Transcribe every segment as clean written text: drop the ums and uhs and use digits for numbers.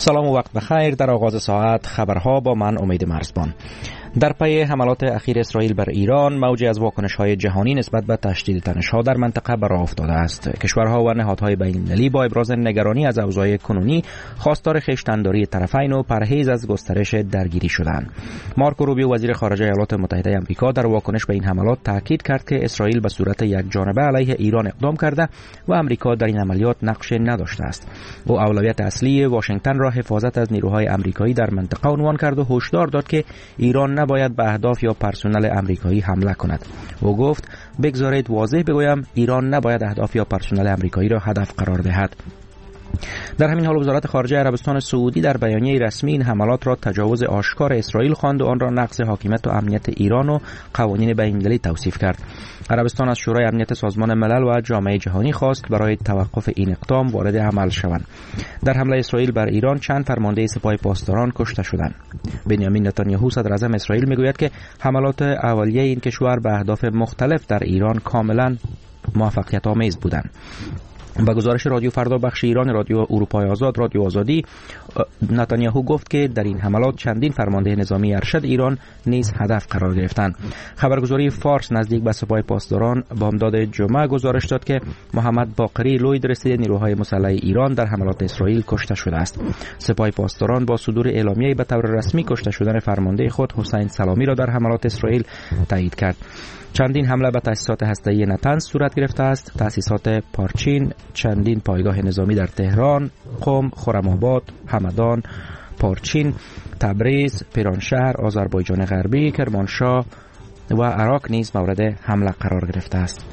سلام و وقت بخیر. در آغاز ساعت خبرها با من امید مرزبان. در پی حملات اخیر اسرائیل بر ایران، موجی از واکنش‌های جهانی نسبت به تشدید تنش‌ها در منطقه به راه افتاده است. کشورها و نهادهای بین‌المللی با ابراز نگرانی از اوضاع کنونی خواستار خویشتن‌داری طرفین و پرهیز از گسترش درگیری شدند. مارکو روبیو وزیر خارجه ایالات متحده آمریکا در واکنش به این حملات تاکید کرد که اسرائیل به صورت یکجانبه علیه ایران اقدام کرده و آمریکا در این عملیات نقش نداشته است. او اولویت اصلی واشنگتن را حفاظت از نیروهای آمریکایی در منطقه عنوان کرد و هشدار داد که ایران نباید به اهداف یا پرسنل آمریکایی حمله کند. او گفت بگذارید واضح بگویم ایران نباید اهداف یا پرسنل آمریکایی را هدف قرار دهد. در همین حال وزارت خارجه عربستان سعودی در بیانیه رسمی این حملات را تجاوز آشکار اسرائیل خواند و آن را نقض حاکمیت و امنیت ایران و قوانین بین‌المللی توصیف کرد. عربستان از شورای امنیت سازمان ملل و جامعه جهانی خواست برای توقف این اقدام وارد عمل شوند. در حمله اسرائیل بر ایران چند فرمانده سپاه پاسداران کشته شدند. بنیامین نتانیاهو صدر اعظم اسرائیل میگوید که حملات اولیه این کشور به اهداف مختلف در ایران کاملا موفقیت آمیز بودند. با گزارش رادیو فردا بخش ایران رادیو اروپای آزاد رادیو آزادی، نتانیاهو گفت که در این حملات چندین فرمانده نظامی ارشد ایران نیز هدف قرار گرفتند. خبرگزاری فارس نزدیک به سپاه پاسداران بامداد جمعه گزارش داد که محمد باقری لوید رسید نیروهای مسلح ایران در حملات اسرائیل کشته شده است. سپاه پاسداران با صدور اعلامیه‌ای به طور رسمی کشته شدن فرمانده خود حسین سلامی را در حملات اسرائیل تایید کرد. چندین حمله به تأسیسات هسته‌ای نطنز صورت گرفته است. تأسیسات پارچین، چندین پایگاه نظامی در تهران، قم، خرم‌آباد، همدان، پارچین، تبریز، پیرانشهر، آذربایجان غربی، کرمانشاه و عراق نیز مورد حمله قرار گرفته است.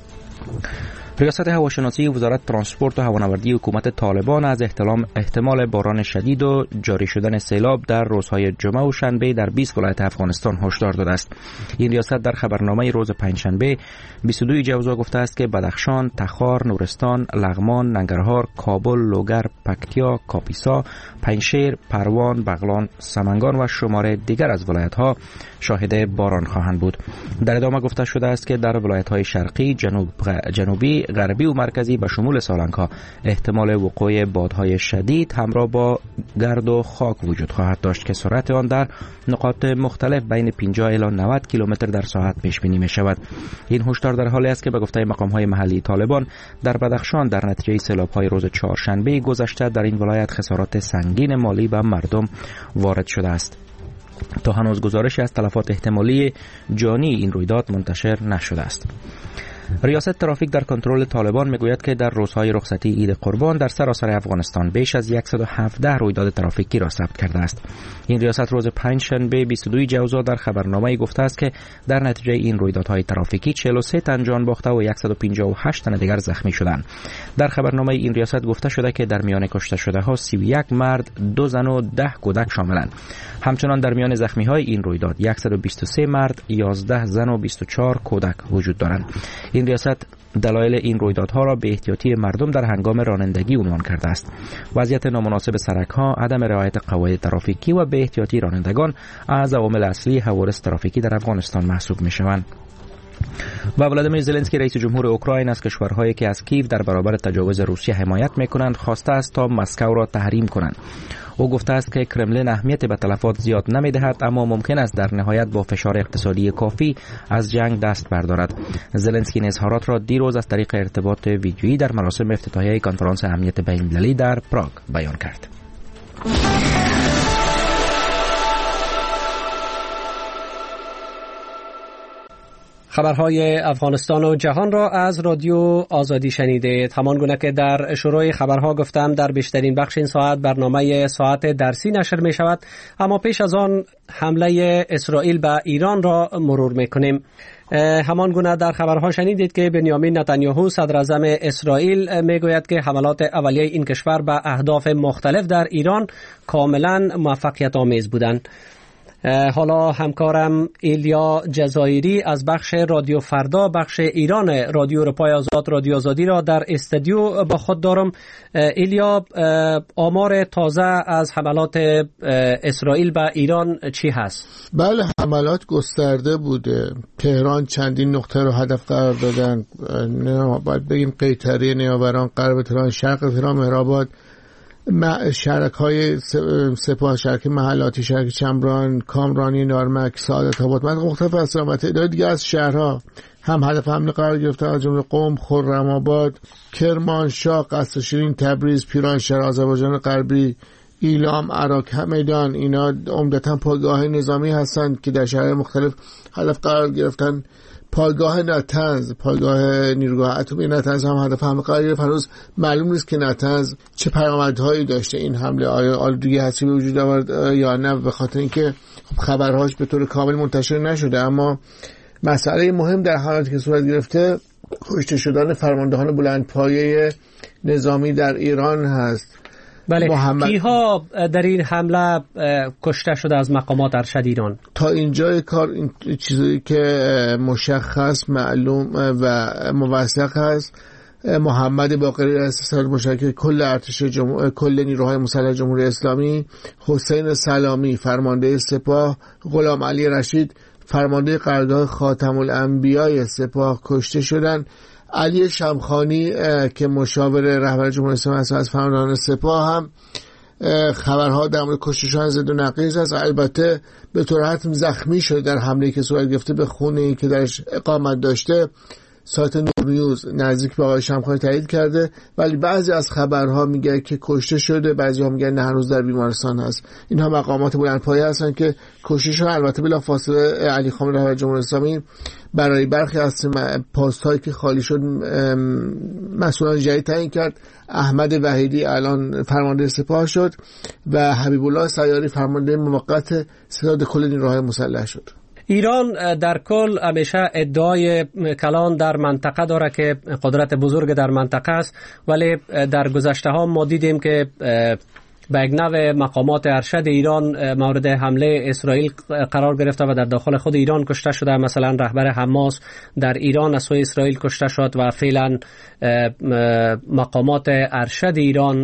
ریاست هواشناسی وزارت ترانسپورت و هوانوردی حکومت طالبان از احتمال باران شدید و جاری شدن سیلاب در روزهای جمعه و شنبه در 20 ولایت افغانستان هشدار داده است. این ریاست در خبرنامه روز پنجشنبه 22 جوزا گفته است که بدخشان، تخار، نورستان، لغمان، ننگرهار، کابل، لوگر، پکتیا، کاپیسا، پنجشیر، پروان، بغلان، سمنگان و شمار دیگر از ولایت‌ها شاهد باران خواهند بود. در ادامه گفته شده است که در ولایت‌های شرقی، جنوبی، غربی و مرکزی به شمول سالنگ‌ها احتمال وقوع بادهای شدید همراه با گرد و خاک وجود خواهد داشت که سرعت آن در نقاط مختلف بین 50 الی 90 کیلومتر در ساعت پیش بینی می شود. این هشدار در حالی است که به گفته مقام‌های محلی طالبان در بدخشان در نتیجه سیلاب‌های روز چهارشنبه گذشته در این ولایت خسارات سنگین مالی به مردم وارد شده است. تا هنوز گزارشی از تلفات احتمالی جانی این رویداد منتشر نشده است. ریاست ترافیک در کنترل طالبان میگوید که در روزهای رخصتی عید قربان در سراسر افغانستان بیش از 117 رویداد ترافیکی را ثبت کرده است. این ریاست روز پنجشنبه 22 جوزا در خبرنامه‌ای گفته است که در نتیجه این رویدادهای ترافیکی 43 تن جان باخته و 158 تن دیگر زخمی شدند. در خبرنامه این ریاست گفته شده که در میان کشته شده ها 31 مرد، 2 زن و 10 کودک شاملند. همچنان در میان زخمی های این رویداد 123 مرد، 11 زن و 24 کودک وجود دارند. این ریاست دلایل این رویدادها را به احتیاطی مردم در هنگام رانندگی عنوان کرده است. وضعیت نامناسب سرک‌ها، عدم رعایت قواعد ترافیکی و به احتیاطی رانندگان از عوامل اصلی حوادث ترافیکی در افغانستان محسوب می‌شوند. و ولادیمیر زلنسکی رئیس جمهور اوکراین از کشورهایی که از کیف در برابر تجاوز روسیه حمایت می‌کنند خواسته است تا مسکو را تحریم کنند. او گفته است که کرملین اهمیت به تلفات زیاد نمی‌دهد، اما ممکن است در نهایت با فشار اقتصادی کافی از جنگ دست بردارد. زلنسکی این اظهارات را دیروز از طریق ارتباط ویدیویی در مراسم افتتاحیه کنفرانس امنیت بین‌المللی در پراگ بیان کرد. خبرهای افغانستان و جهان را از رادیو آزادی شنیدید. همان گونه که در شروع خبرها گفتم در بیشترین بخش این ساعت برنامه ساعت درسی نشر می شود، اما پیش از آن حمله اسرائیل به ایران را مرور می کنیم. همان گونه در خبرها شنیدید که بنیامین نتانیاهو صدر اعظم اسرائیل می گوید که حملات اولیه این کشور به اهداف مختلف در ایران کاملا موفقیت آمیز بودند. حالا همکارم ایلیا جزایری از بخش رادیو فردا بخش ایران رادیو اروپای آزاد رادیو آزادی را در استودیو با خود دارم. ایلیا، آمار تازه از حملات اسرائیل به ایران چی هست؟ بله، حملات گسترده بوده. تهران چندین نقطه رو هدف قرار دادن. باید بگیم قیطره، نیاوران، غرب تهران، شرق تهران، مهرآباد، شرک‌های سپاه، شرک محلاتی، شرک چمران، کامرانی، نارمک، سعادت آباد، مختلف هستن و تعداد دیگه از شهرها هم هدف حمله قرار گرفتن، از جمله قم، خرم‌آباد، کرمانشاه، قصر شیرین، تبریز، پیرانشهر، آذربایجان غربی، ایلام، عراق، همدان. اینا عمدتاً پایگاه نظامی هستند که در شهرهای مختلف هدف قرار گرفتن. پایگاه نطنز، پایگاه نیروگاه اتمی نطنز هم هدف حمله قرار گرفت. هنوز معلوم نیست که نطنز چه پیامدهایی داشته این حمله، آیا آلودگی هستی به وجود آورد یا نه، به خاطر اینکه خبرهاش به طور کامل منتشر نشده. اما مسئله مهم در حالتی که صورت گرفته کشته شدن فرماندهان بلندپایه نظامی در ایران هست. بله، کیها در این حمله کشته شده از مقامات ارشد ایران؟ تا اینجای کار این چیزی که مشخص، معلوم و موثق هست، محمد باقری رئیس ستاد مشترک کل ارتش کل نیروهای مسلح جمهوری اسلامی، حسین سلامی فرمانده سپاه، غلام علی رشید فرمانده قرارگاه خاتم الانبیاء سپاه کشته شدند. علی شمخانی که مشاور رهبر جمهوری اسلامی از فرماندهان سپاه هم خبرها در مورد کشته شدن ضد و نقیض است. البته به طور حتمی زخمی شده در حمله‌ای که صورت گرفته به خونه‌ای که درش اقامت داشته. سایت نور نیوز نزدیک به آقای شمخانی تایید کرده، ولی بعضی از خبرها میگه که کشته شده، بعضی ها میگن نه هنوز در بیمارستان هست. اینها مقامات بلندپایه هستن که کشته شدن. البته بلافاصله علی خامنه‌ای رهبر جمهوری اسلامی برای برخی از پست هایی که خالی شد مسئولان جدید تعیین کرد. احمد وحیدی الان فرمانده سپاه شد و حبیب الله سیاری فرمانده موقت ستاد کل نیروهای مسلح شد. ایران در کل همیشه ادعای کلان در منطقه داره که قدرت بزرگ در منطقه است، ولی در گذشته ها ما دیدیم که به یک نوع مقامات ارشد ایران مورد حمله اسرائیل قرار گرفته و در داخل خود ایران کشته شده. مثلا رهبر حماس در ایران از سوی اسرائیل کشته شد و فعلا مقامات ارشد ایران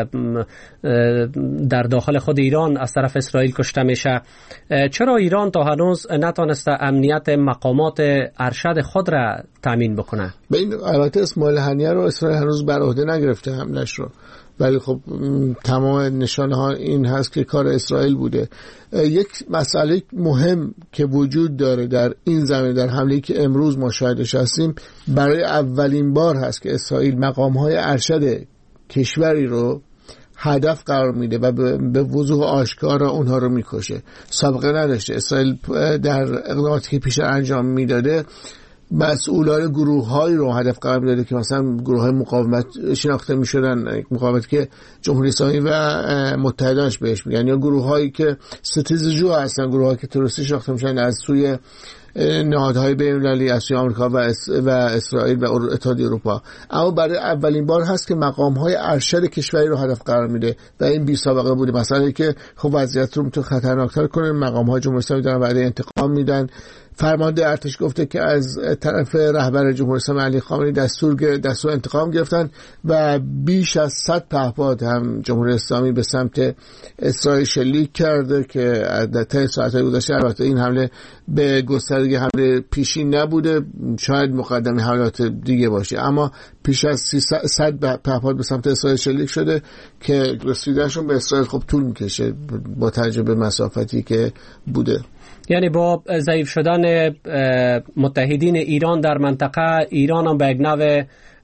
در داخل خود ایران از طرف اسرائیل کشته میشه. چرا ایران تا هنوز نتونسته امنیت مقامات ارشد خود را تامین بکنه؟ به این البته اسماعیل هنیه رو اسرائیل هنوز بر عهده نگرفته حملش رو، ولی خب تمام نشانه ها این هست که کار اسرائیل بوده. یک مسئله مهم که وجود داره در این زمینه، در حمله‌ای که امروز ما شاهدش هستیم، برای اولین بار هست که اسرائیل مقام‌های ارشد کشوری رو هدف قرار میده و به وضوح آشکارا اونها رو میکشه. سابقه نداشته. اسرائیل در اقداماتی که پیش انجام میداده مسئولان گروه‌هایی رو هدف قرار میداده که مثلا گروه‌های مقاومت شناخته میشدن، مقاومت که جمهوری اسلامی و متحدانش بهش میگن، یا گروه‌هایی که ستیزجو هستن، گروه‌هایی که تروریستی شناخته میشن از سوی نهادهای بین‌المللی، از سوی آمریکا و اسرائیل و اتحادیه اروپا. اما برای اولین بار هست که مقام‌های ارشد کشوری رو هدف قرار میده و این بی سابقه بوده. مثلا که خب وضعیت رو میتونه خطرناکتر کنه. مقام‌های جمهوری اسلامی دارن وعده انتقام میدن. فرمانده ارتش گفته که از طرف رهبر جمهوری اسلامی علی خامنه‌ای دستور انتقام گرفتن و بیش از 100 پهپاد هم جمهوری اسلامی به سمت اسرائیل شلیک کرده که در طی ساعت‌های گذشته. البته این حمله به گستردگی حمله پیشین نبوده، شاید مقدمه حملات دیگه باشه، اما پیش از 300 پهپاد به سمت اسرائیل شلیک شده که رسیدنشون به اسرائیل خب طول می‌کشه با توجه به مسافتی که بوده. یعنی با ضعیف شدن متحدین ایران در منطقه، ایران هم به یک نوع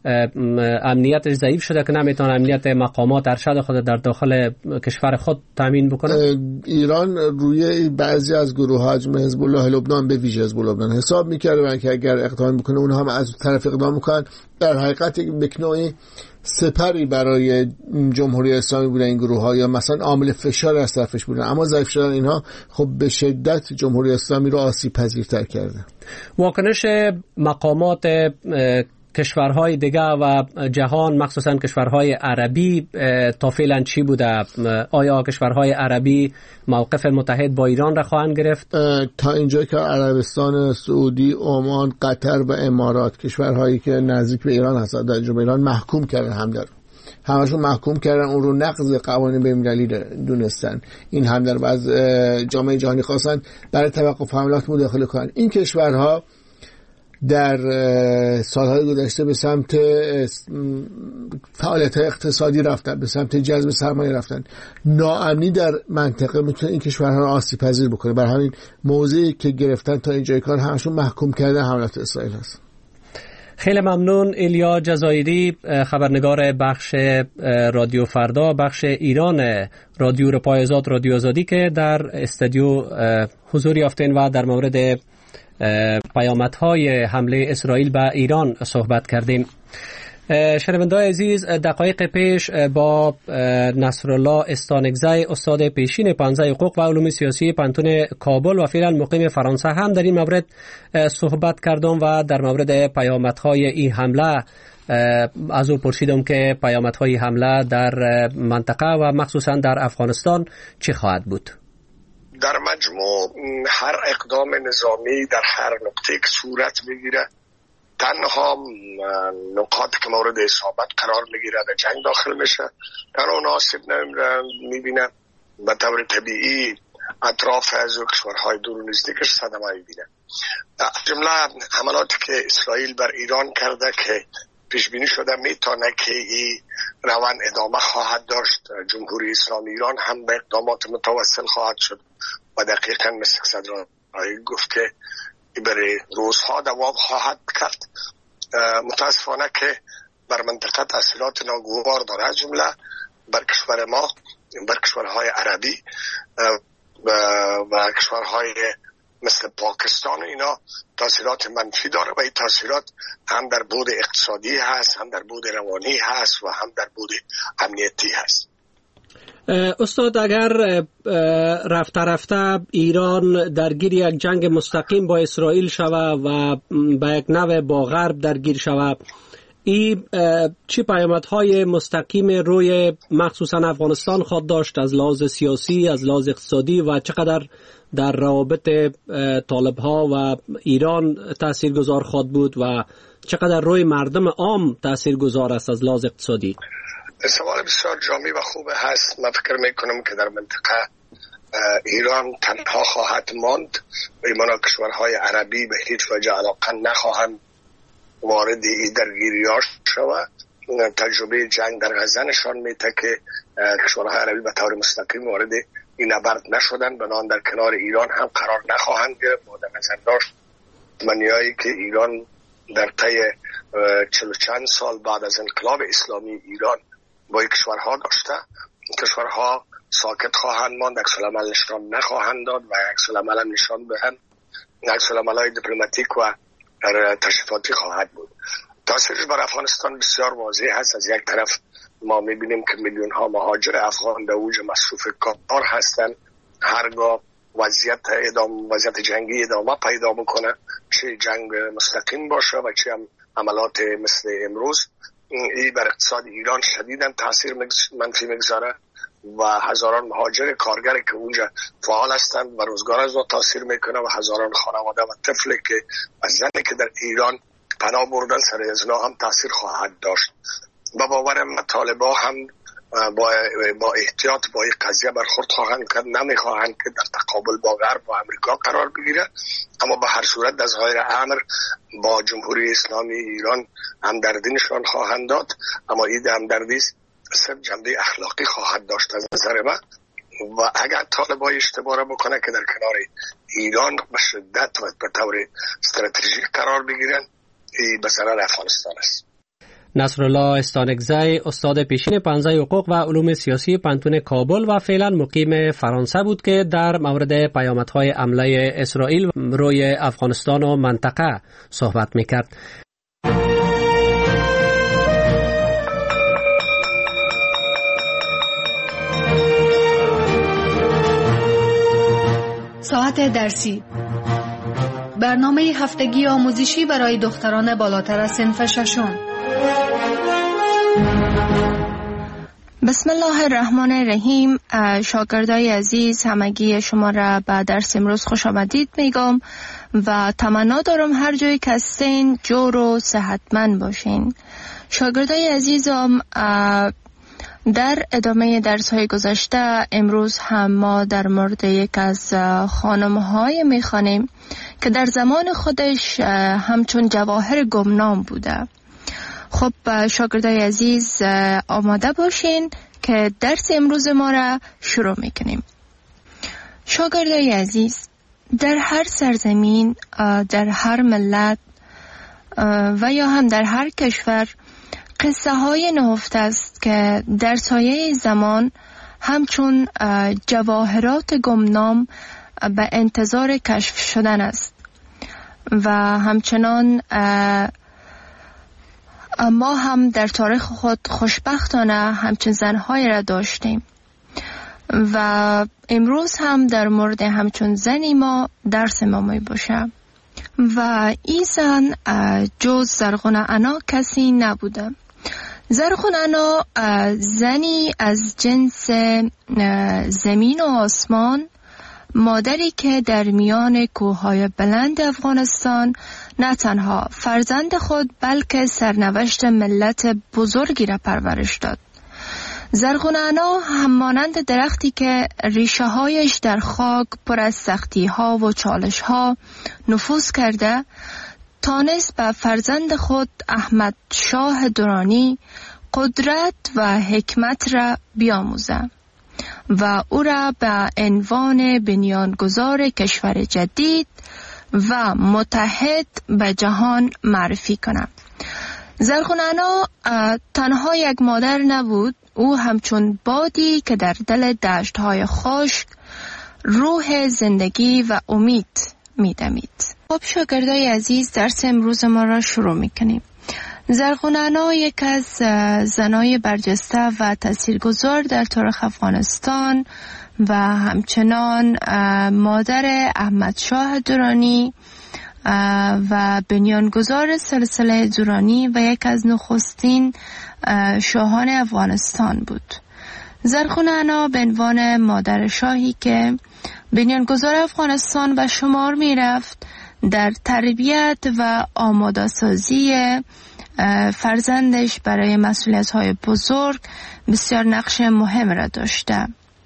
امنیتش ضعیف شده که نمیتونه امنیت مقامات ارشد خود در داخل کشور خود تامین بکنه. ایران روی بعضی از گروه‌ها جمله حزب الله لبنان به ویژه حزب الله لبنان حساب می‌کرده که اگر اقدام بکنه اونها هم از طرف اقدام می‌کنن. در حقیقت یک نوعی سپری برای جمهوری اسلامی بودن این گروه‌ها، یا مثلا عامل فشار از طرفش بودن، اما ضعیف شدن اینها خب به شدت جمهوری اسلامی رو آسیب پذیرتر کرده. واکنش مقامات کشورهای دیگه و جهان، مخصوصا کشورهای عربی، تا فعلا چی بوده؟ آیا کشورهای عربی موقف متحد با ایران را خواهند گرفت؟ تا اینجا که عربستان سعودی، عمان، قطر و امارات، کشورهایی که نزدیک به ایران هستند، در جمله ایران محکوم کردن حمله رو. همشون محکوم کردن، اون رو نقض قوانین بین‌المللی دونستن. این حمله رو از جامعه جهانی خواستن برای توقف حملات مداخله کنن. این کشورها در سالهای گذشته به سمت فعالیت اقتصادی رفتن، به سمت جذب سرمایه رفتن. ناامنی در منطقه میتونه این کشورها رو آسیب پذیر بکنه. برای همین موضعی که گرفتن تا اینجای کار همشون محکوم کردن حملات اسرائیل هست. خیلی ممنون. ایلیا جزایری، خبرنگار بخش رادیو فردا، بخش ایران رادیو رپای آزاد، رادیو آزادی که در استودیو حضور یافتین و در مورد پیامدهای حمله اسرائیل به ایران صحبت کردیم. شنونده‌های عزیز، دقایق پیش با نصرالله استانگزی، استاد پیشین پانزه حقوق و علوم سیاسی پانتون کابل و فعلا مقیم فرانسه هم در این مورد صحبت کردم و در مورد پیامدهای این حمله از او پرسیدم که پیامدهای حمله در منطقه و مخصوصا در افغانستان چه خواهد بود. در مجموع هر اقدام نظامی در هر نقطه که صورت بگیره، تنها نقاط که مورد اصابت قرار میگیره و جنگ داخل میشه در اون آسیب میبینه. به طور طبیعی اطراف از کشورهای دور و نزدیکش صدمه میبینه. جمله حملاتی که اسرائیل بر ایران کرده که پیش بینی شده میتونه که این روند ادامه خواهد داشت. جمهوری اسلامی ایران هم به اقدامات متوسل خواهد شد و دقیقاً مثل صدر گفت که برای روزها دوام خواهد کرد. متاسفانه که بر منطقه تاثیرات ناگوار داره، از جمله بر کشور ما، بر کشورهای عربی و کشورهای مثل پاکستان اینا تاثیرات منفی داره و این تاثیرات هم در بعد اقتصادی هست، هم در بعد روانی هست و هم در بعد امنیتی هست. استاد، اگر رفته ایران درگیر یک جنگ مستقیم با اسرائیل شود و به یک نوع با غرب درگیر شود، این چه پیامدهای مستقیم روی مخصوصا افغانستان خواهد داشت از لحاظ سیاسی، از لحاظ اقتصادی و چقدر در روابط طالبها و ایران تاثیرگذار خواهد بود و چقدر روی مردم عام تاثیرگذار است از لحاظ اقتصادی؟ سوال بسیار جامع و خوب هست. من فکر میکنم که در منطقه ایران تنها خواهد ماند و ایمانا کشورهای عربی به هیچ وجه علاقه نخواهند وارد این درگیریاش شود. تجربه جنگ در غزه نشان میده که کشورهای عربی به طور مستقیم وارد این نبرد نشدن، بنابراین در کنار ایران هم قرار نخواهند گرفت. با در نظر داشت منیایی که ایران در طی 40 چند سال بعد از انقلاب اسلامی ایران با کشورها داشته، کشورها ساکت خواهند ماند، عکس‌العمل نشان نخواهند داد و عکس‌العمل نشان دهند عکس‌العمل‌های دیپلماتیک و تشریفاتی خواهد بود. تاثیرش بر افغانستان بسیار واضح هست. از یک طرف ما می‌بینیم که میلیون ها مهاجر افغان در اوج مصروف کار هستند. هرگاه وضعیت جنگی ادامه پیدا بکنه، چه جنگ مستقیم باشه و چه هم عملات مثل امروز، این بر اقتصاد ایران شدیداً تاثیر منفی میگذاره و هزاران مهاجر کارگر که اونجا فعال هستند و روزگار از اون تاثیر میکنه و هزاران خانواده و طفلی که و زنی که در ایران پناه بردن سر ازنا هم تاثیر خواهد داشت. و باورم طالبا هم با احتیاط با این قضیه برخورد خواهند کرد، نمیخواهند که در تقابل با غرب و امریکا قرار بگیره، اما به هر صورت در ظاهر امر با جمهوری اسلامی ایران همدردی نشان خواهند داد، اما این همدردی صرف جنبه اخلاقی خواهد داشت از نظر من. و اگر طالبا اشتباه را بکنه که در کنار ایران به شدت و به طور استراتژیک قرار بگیرن، این به ضرر افغانستان است. نصرالله استانگزی، استاد پیشین پانزه حقوق و علوم سیاسی پانتون کابل و فعلا مقیم فرانسه بود که در مورد پیامدهای حمله اسرائیل روی افغانستان و منطقه صحبت میکرد. ساعت درسی، برنامه هفتگی آموزشی برای دختران بالاتر از صنف ششم. بسم الله الرحمن الرحیم. شاگردای عزیز، همگی شما را به درس امروز خوش آمدید میگم و تمنا دارم هر جایی که هستین جور و صحتمند باشین. شاگردای عزیزم، در ادامه درس‌های گذشته امروز هم ما در مورد یک از خانم‌های می‌خوانیم که در زمان خودش همچون جواهر گمنام بوده. خب شاگردای عزیز آماده باشین که درس امروز ما را شروع می‌کنیم. شاگردای عزیز، در هر سرزمین، در هر ملت و یا هم در هر کشور قصه های نهفته است که در سایه زمان همچون جواهرات گمنام به انتظار کشف شدن است و همچنان ما هم در تاریخ خود خوشبختانه همچون زنهای را داشتیم و امروز هم در مورد همچون زنی ما درس ما می باشه و این زن جز زرغونه انا کسی نبوده. زرغونه انا زنی از جنس زمین و آسمان، مادری که در میان کوههای بلند افغانستان نه تنها فرزند خود بلکه سرنوشت ملت بزرگی را پرورش داد. زرغونه انا همانند درختی که ریشه هایش در خاک پر از سختی ها و چالش ها نفوذ کرده، تانست به فرزند خود احمد شاه درانی قدرت و حکمت را بیاموزه و او را به عنوان بنیانگذار کشور جدید و متحد به جهان معرفی کنه. زرغونه انا تنها یک مادر نبود، او همچون بادی که در دل دشت‌های خشک روح زندگی و امید می‌دمید. خب شاگردای عزیز، درس امروز ما را شروع می‌کنیم. زرغونه انا یک از زنای برجسته و تاثیرگذار در تاریخ افغانستان و همچنان مادر احمد شاه درانی و بنیانگذار سلسله درانی و یک از نخستین شاهان افغانستان بود. زرغونه انا به عنوان مادر شاهی که بنیانگذار افغانستان به شمار می رفت، در تربیت و آماده سازی فرزندش برای مسئولیت‌های بزرگ بسیار نقش مهم را داشته.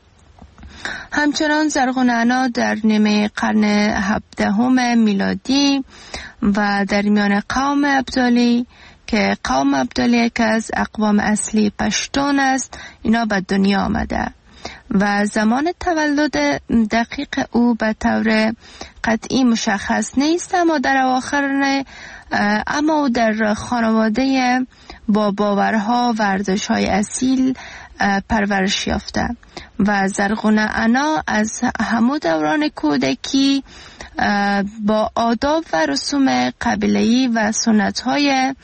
همچنان زرغونه انا در نیمه قرن 17 میلادی و در میان قوم ابدالی که قوم ابدالی یک از اقوام اصلی پشتون است، اینا به دنیا آمده و زمان تولد دقیق او به طور قطعی مشخص نیست، اما در اواخر او در خانواده با باورها و ارزش‌های اصیل پرورش یافته و زرغونه انا از همون دوران کودکی با آداب و رسوم قبیله‌ای و سنت‌های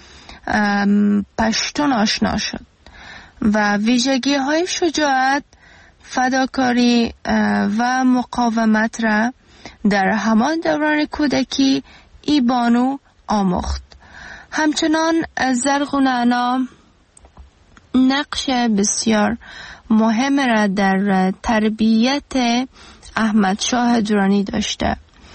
پشتون آشنا شد و ویژگی‌های شجاعت، فداکاری و مقاومت را در همان دوران کودکی ای بانو آموخت. همچنان زرغونه انا نقش بسیار مهم را در تربیت احمد شاه درانی داشته.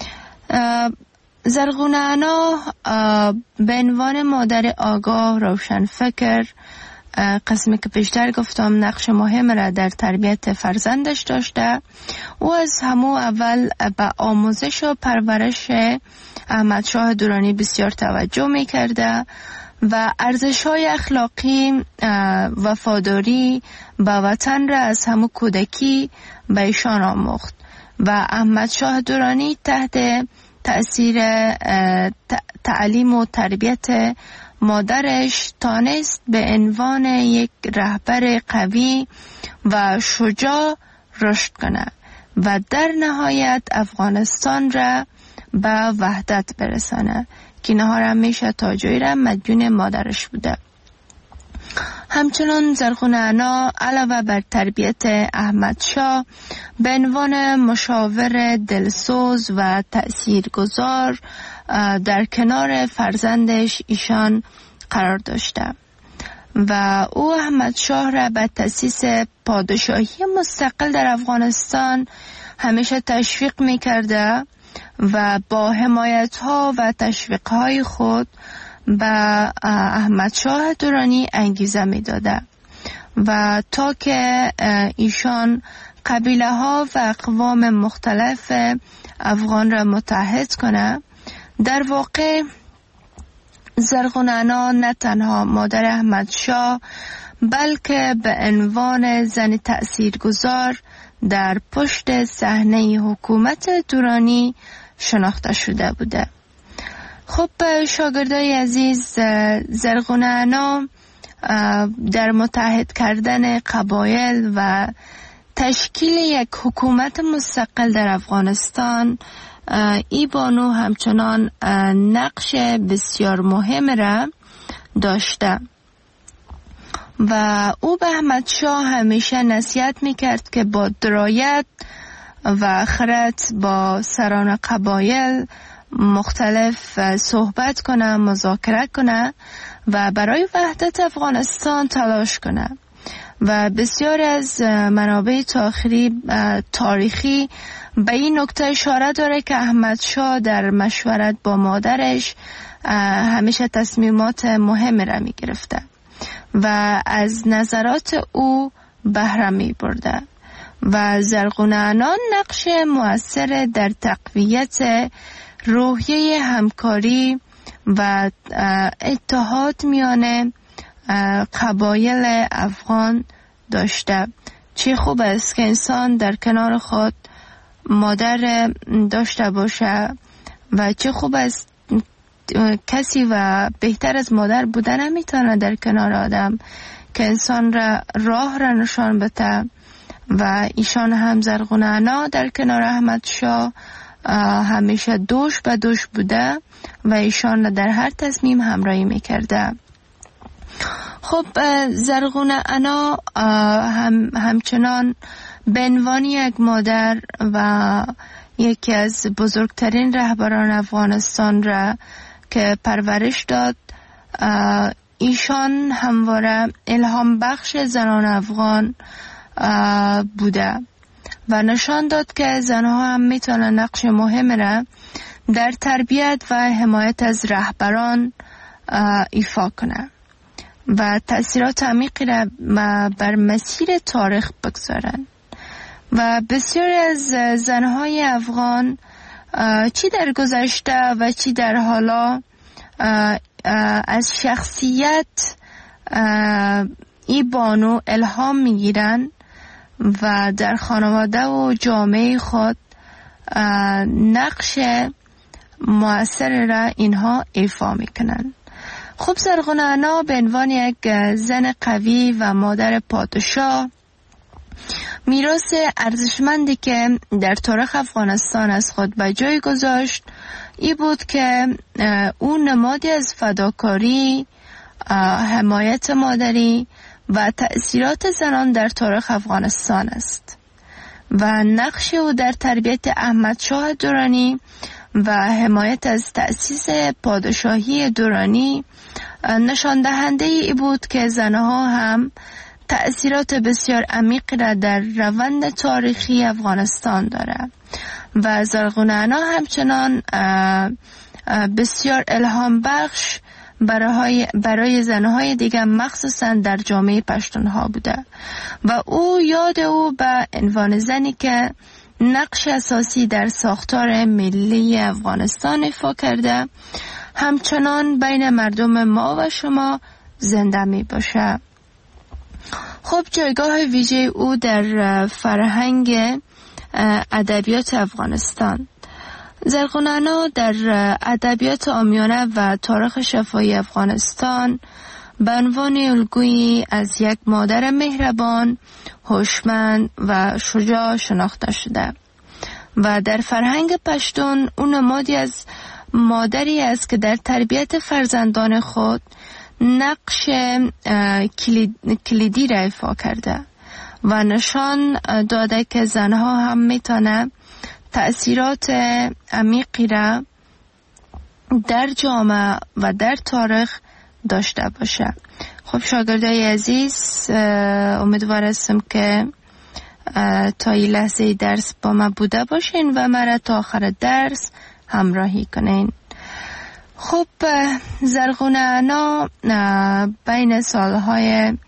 زرغونه انا به عنوان مادر آگاه، روشن فکر، قسمی که پیشتر گفتم نقش مهم را در تربیت فرزندش داشته. او از همون اول به آموزش و پرورش احمد شاه درانی بسیار توجه می کرده و ارزش‌های اخلاقی، وفاداری به وطن را از همون کودکی به ایشان آموخت و احمد شاه درانی تحت تأثیر تعلیم و تربیت مادرش تانست به عنوان یک رهبر قوی و شجاع رشد کنه و در نهایت افغانستان را به وحدت برسانه که اینها را همیشه تاجوی را مدیون مادرش بوده. همچنان زرغونه انا علاوه بر تربیت احمد شاه به عنوان مشاور دلسوز و تأثیرگذار در کنار فرزندش ایشان قرار داشته و او احمد شاه را به تأسیس پادشاهی مستقل در افغانستان همیشه تشویق می کرده و با حمایت ها و تشویق های خود به احمد شاه درانی انگیزه می داده و تا که ایشان قبیله ها و اقوام مختلف افغان را متحد کنه، در واقع زرغونانا نه تنها مادر احمد شاه بلکه به عنوان زن تأثیرگذار در پشت صحنه حکومت دورانی شناخته شده بوده. خب شاگردای عزیز، زرغونانا در متحد کردن قبایل و تشکیل یک حکومت مستقل در افغانستان ای بانو همچنان نقش بسیار مهم را داشته و او به احمد شاه همیشه نصیحت میکرد که با درایت و خرد با سران قبایل مختلف صحبت کنه، مذاکره کنه و برای وحدت افغانستان تلاش کنه و بسیار از منابع تاریخی به این نکته اشاره داره که احمد شاه در مشورت با مادرش همیشه تصمیمات مهم را می گرفته و از نظرات او بهره می برده و زرغونانا نقش مؤثر در تقویت روحیه همکاری و اتحاد میان قبایل افغان داشته. چه خوب است که انسان در کنار خود مادر داشته باشه و چه خوب است کسی و بهتر از مادر بودن نمیتونه در کنار آدم که انسان را راه را نشان بده و ایشان هم زرغونانا در کنار احمد شاه همیشه دوش به دوش بوده و ایشان در هر تصمیم همراهی میکرده. خب زرغونانا همچنان به عنوان یک مادر و یکی از بزرگترین رهبران افغانستان را که پرورش داد، ایشان همواره الهام بخش زنان افغان بوده و نشان داد که زنها هم میتونن نقش مهم را در تربیت و حمایت از رهبران ایفا کنه و تأثیرات عمیقی را بر مسیر تاریخ بگذارن و بسیاری از زنهای افغان چی در گذشته و چی در حالا از شخصیت ای بانو الهام میگیرن و در خانواده و جامعه خود نقش مؤثر را اینها ایفا میکنن. خب زرغونانا به عنوان یک زن قوی و مادر پادشاه، میراث ارزشمندی که در تاریخ افغانستان از خود به جای گذاشت ای بود که او نمادی از فداکاری، حمایت مادری و تأثیرات زنان در تاریخ افغانستان است و نقش او در تربیت احمد شاه دورانی و حمایت از تأسیس پادشاهی دورانی نشان دهنده ای بود که زنها هم تأثیرات بسیار عمیقی را در روند تاریخی افغانستان دارد و زرغونانا همچنان بسیار الهام بخش برای زنهای دیگر مخصوصا در جامعه پشتونها بوده و او یاد او به عنوان زنی که نقش اساسی در ساختار ملی افغانستان ایفا کرده همچنان بین مردم ما و شما زنده می باشه. خب جایگاه ویژه او در فرهنگ ادبیات افغانستان. زرغونانا در ادبیات عامیانه و تاریخ شفاهی افغانستان به عنوان الگویی از یک مادر مهربان، هوشمند و شجاع شناخته شده و در فرهنگ پشتون او نمادی از مادری است که در تربیت فرزندان خود نقش کلیدی را ایفا کرده و نشان داده که زنها هم میتونه تأثیرات عمیقی را در جامعه و در تاریخ داشته باشه. خب شاگردای عزیز، امیدوار هستم که تا این لحظه درس با ما بوده باشین و مرا تا آخر درس همراهی کنین. خب زرغونانا بین سالهای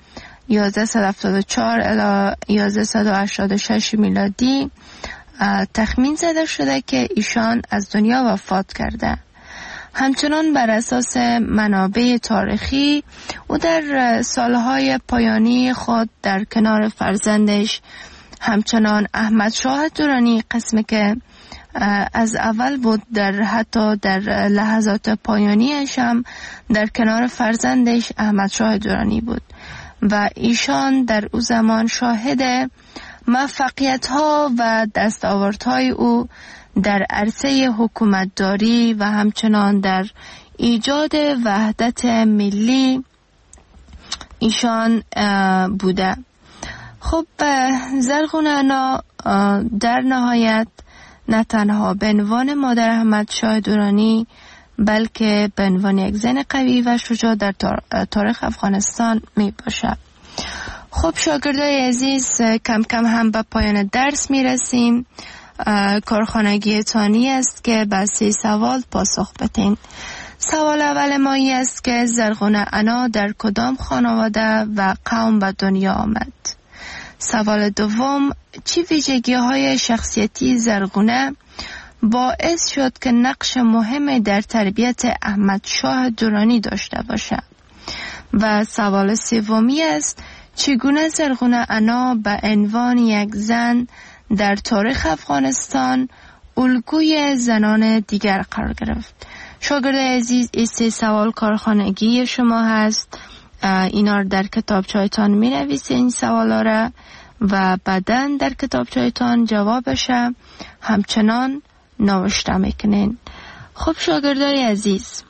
1174 الی 1186 میلادی تخمین زده شده که ایشان از دنیا وفات کرده. همچنان بر اساس منابع تاریخی او در سالهای پایانی خود در کنار فرزندش همچنان احمد شاه درانی، قسمی که از اول بود، حتی در لحظات پایانیش هم در کنار فرزندش احمد شاه درانی بود و ایشان در او زمان شاهد موفقیت‌ها و دستاوردهای او در عرصه حکومتداری و همچنان در ایجاد وحدت ملی ایشان بوده. خب زرغونه انا در نهایت نه تنها به عنوان مادر احمد شاه درانی بلکه به عنوان یک زن قوی و شجاع در تاریخ افغانستان می باشد. خب شاگردای عزیز، کم کم هم به پایان درس می رسیم. کارخانگی تانی است که به 3 سوال پاسخ بدین. سوال اول ما این است که زرغونه انا در کدام خانواده و قوم به دنیا آمد؟ سوال دوم، چه ویژگی‌های شخصیتی زرغونه باعث شد که نقش مهم در تربیت احمد شاه درانی داشته باشد؟ و سوال سومی است، چگونه زرغونه انا به عنوان یک زن در تاریخ افغانستان الگوی زنان دیگر قرار گرفت؟ شاگرد عزیز، این 3 سوال کارخانگی شما هست. اینا رو در کتابچه‌تان می نویسین این سوالا را و بعداً در کتابچه‌تان جوابش همچنان نوشته میکنین. خب شاگردای عزیز،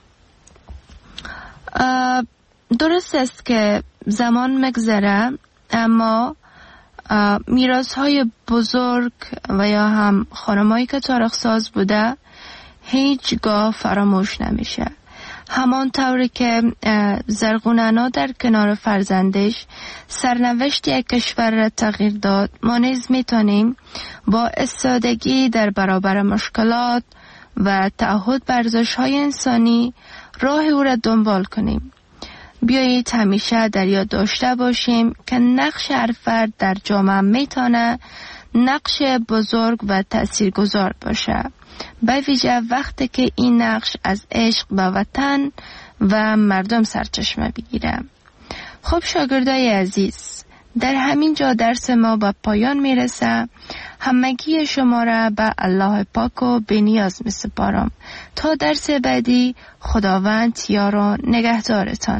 درست است که زمان مگذره اما میراث‌های بزرگ و یا هم خانمایی که تاریخ ساز بوده هیچگاه فراموش نمیشه. همان طوری که زرغونه انا در کنار فرزندش سرنوشت یک کشور را تغییر داد، ما نیز میتونیم با استادگی در برابر مشکلات و تعهد بر ارزش‌های انسانی راه او را دنبال کنیم. بیایید همیشه در یاد داشته باشیم که نقش هر فرد در جامعه میتونه نقش بزرگ و تاثیرگذار باشه، به ویژه وقتی که این نقش از عشق به وطن و مردم سرچشمه بگیره. خب شاگردای عزیز، در همین جا درس ما به پایان میرسه. همگی شما را به الله پاک و بی‌نیاز میسپارم. تا درس بعدی، خداوند یار و نگهدارتان.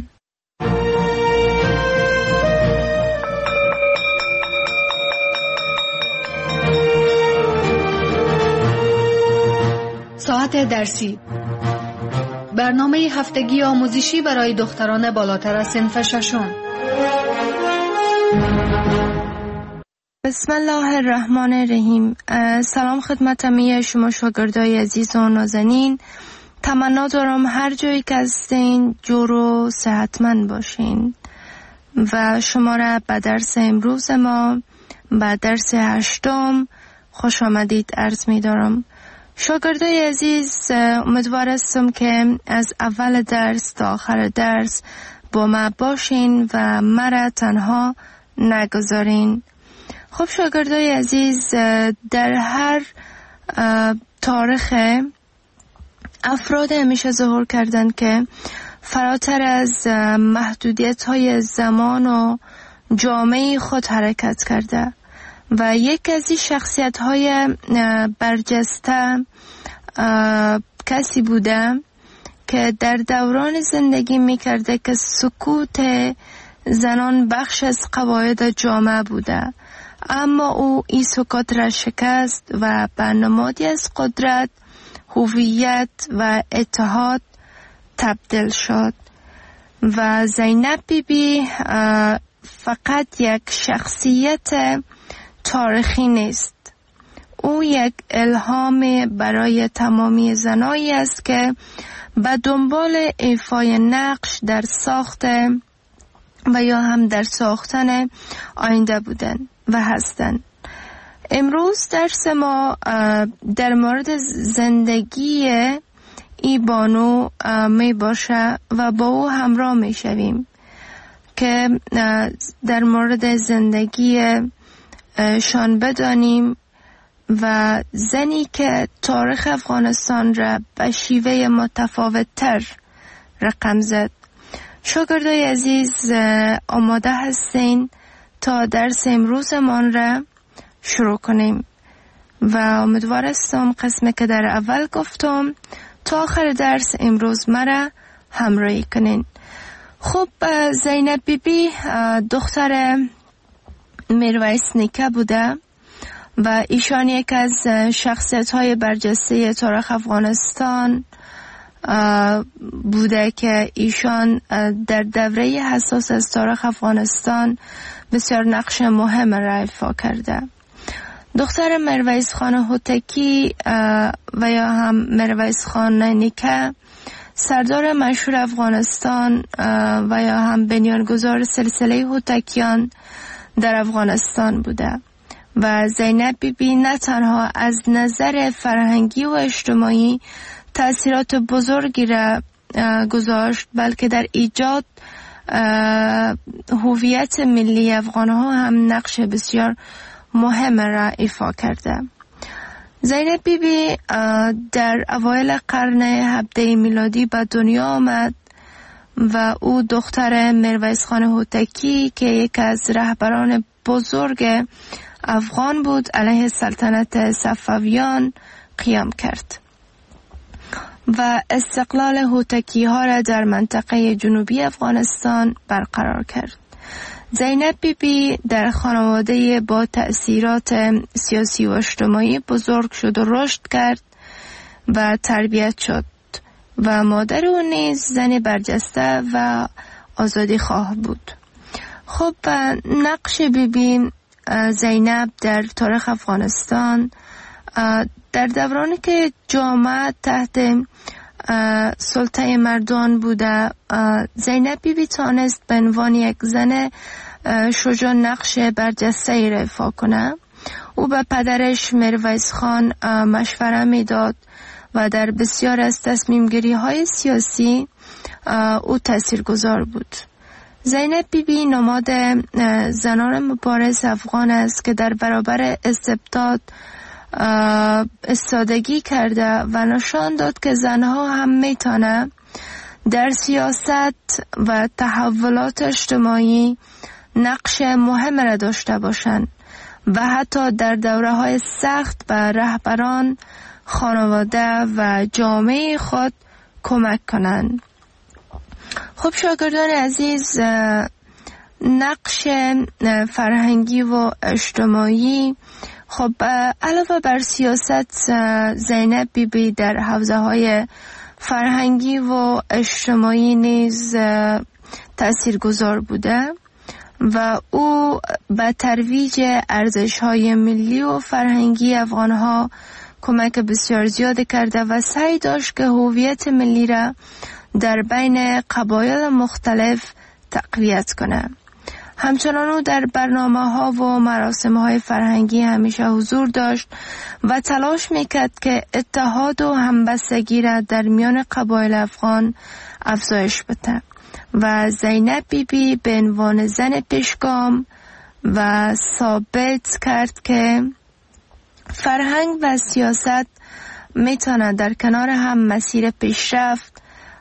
ساعت درسی، برنامه هفتگی آموزشی برای دختران بالاتر از صنف ششم. بسم الله الرحمن الرحیم. سلام خدمت همه شما شاگردای عزیز و نازنین. تمنا دارم هر جایی که هستین جور و صحتمند باشین و شما را به درس امروز ما، به درس 8 خوش آمدید عرض می دارم. شاگردای عزیز، امیدوار هستم که از اول درس تا آخر درس با ما باشین و مرا تنها نگذارین. خب شاگردای عزیز، در هر تاریخ افراد همیشه ظهور کردن که فراتر از محدودیت‌های زمان و جامعه خود حرکت کرده و یک از این شخصیت‌های برجسته کسی بوده که در دوران زندگی می‌کرده که سکوت زنان بخش از قواعد جامعه بوده، اما او این سکوت را شکست و به نمادی از قدرت، هویت و اتحاد تبدیل شد. و زینب بیبی فقط یک شخصیت تاریخی نیست، او یک الهام برای تمامی زنایی است که به دنبال ایفای نقش در ساخت و یا هم در ساختن آینده بودن و هستند. امروز درس ما در مورد زندگی ای بانو می باشه و با او همراه می شویم که در مورد زندگی شان بدانیم و زنی که تاریخ افغانستان را به شیوه متفاوت تر رقم زد. شاگردای عزیز آماده هستین تا درس امروزمان را شروع کنیم و امیدوار هستم قسمی که در اول گفتم تا آخر درس امروز مرا همراهی کنین. خب زینب بیبی دختر میرویس نیکه بوده و ایشان یک از شخصیت های برجسته تاریخ افغانستان بوده که ایشان در دوره حساس از تاریخ افغانستان بسیار نقش مهم را ایفا کرده. دختر میرویس خان هوتکی و یا هم میرویس خان نیکه سردار مشهور افغانستان و یا هم بنیانگذار سلسله هوتکیان در افغانستان بوده و زینب بیبی نه تنها از نظر فرهنگی و اجتماعی تأثیرات بزرگی را گذاشت بلکه در ایجاد هویت ملی افغانها هم نقش بسیار مهم را ایفا کرده. زینب بیبی در اوایل قرن 17 میلادی به دنیا آمد و او دختر میرویس خان هوتکی که یک از رهبران بزرگ افغان بود علیه سلطنت صفویان قیام کرد و استقلال هوتکی ها را در منطقه جنوبی افغانستان برقرار کرد. زینب بیبی در خانواده با تأثیرات سیاسی و اجتماعی بزرگ شد و رشد کرد و تربیت شد و مادر او نیز زن برجسته و آزادی خواه بود. خب نقش بیبی زینب در تاریخ افغانستان در دورانی که جامعه تحت سلطه مردان بوده، زینب بیبی تانست به عنوان یک زن شجاع نقش برجسته ای را ایفا کنه. او به پدرش میرویس خان مشوره میداد و در بسیار از تصمیم گیری های سیاسی او تاثیرگذار بود. زینب بیبی نماد زنان مبارز افغان است که در برابر استبداد استادگی کرده و نشان داد که زنها هم میتونه در سیاست و تحولات اجتماعی نقش مهم را داشته باشند و حتی در دوره‌های سخت به رهبران، خانواده و جامعه خود کمک کنند. خب شاگردان عزیز، نقش فرهنگی و اجتماعی، خب علاوه بر سیاست، زینب بیبی در حوزه های فرهنگی و اجتماعی نیز تاثیرگذار بوده و او به ترویج ارزش‌های ملی و فرهنگی افغان‌ها کمک بسیار زیاد کرده و سعی داشت که هویت ملی را در بین قبایل مختلف تقویت کنه. همچنان او در برنامه‌ها و مراسم‌های فرهنگی همیشه حضور داشت و تلاش میکرد که اتحاد و همبستگی را در میان قبایل افغان افزایش بده و زینب بیبی به عنوان زن پیشگام و ثابت کرد که فرهنگ و سیاست میتونه در کنار هم مسیر پیشرفت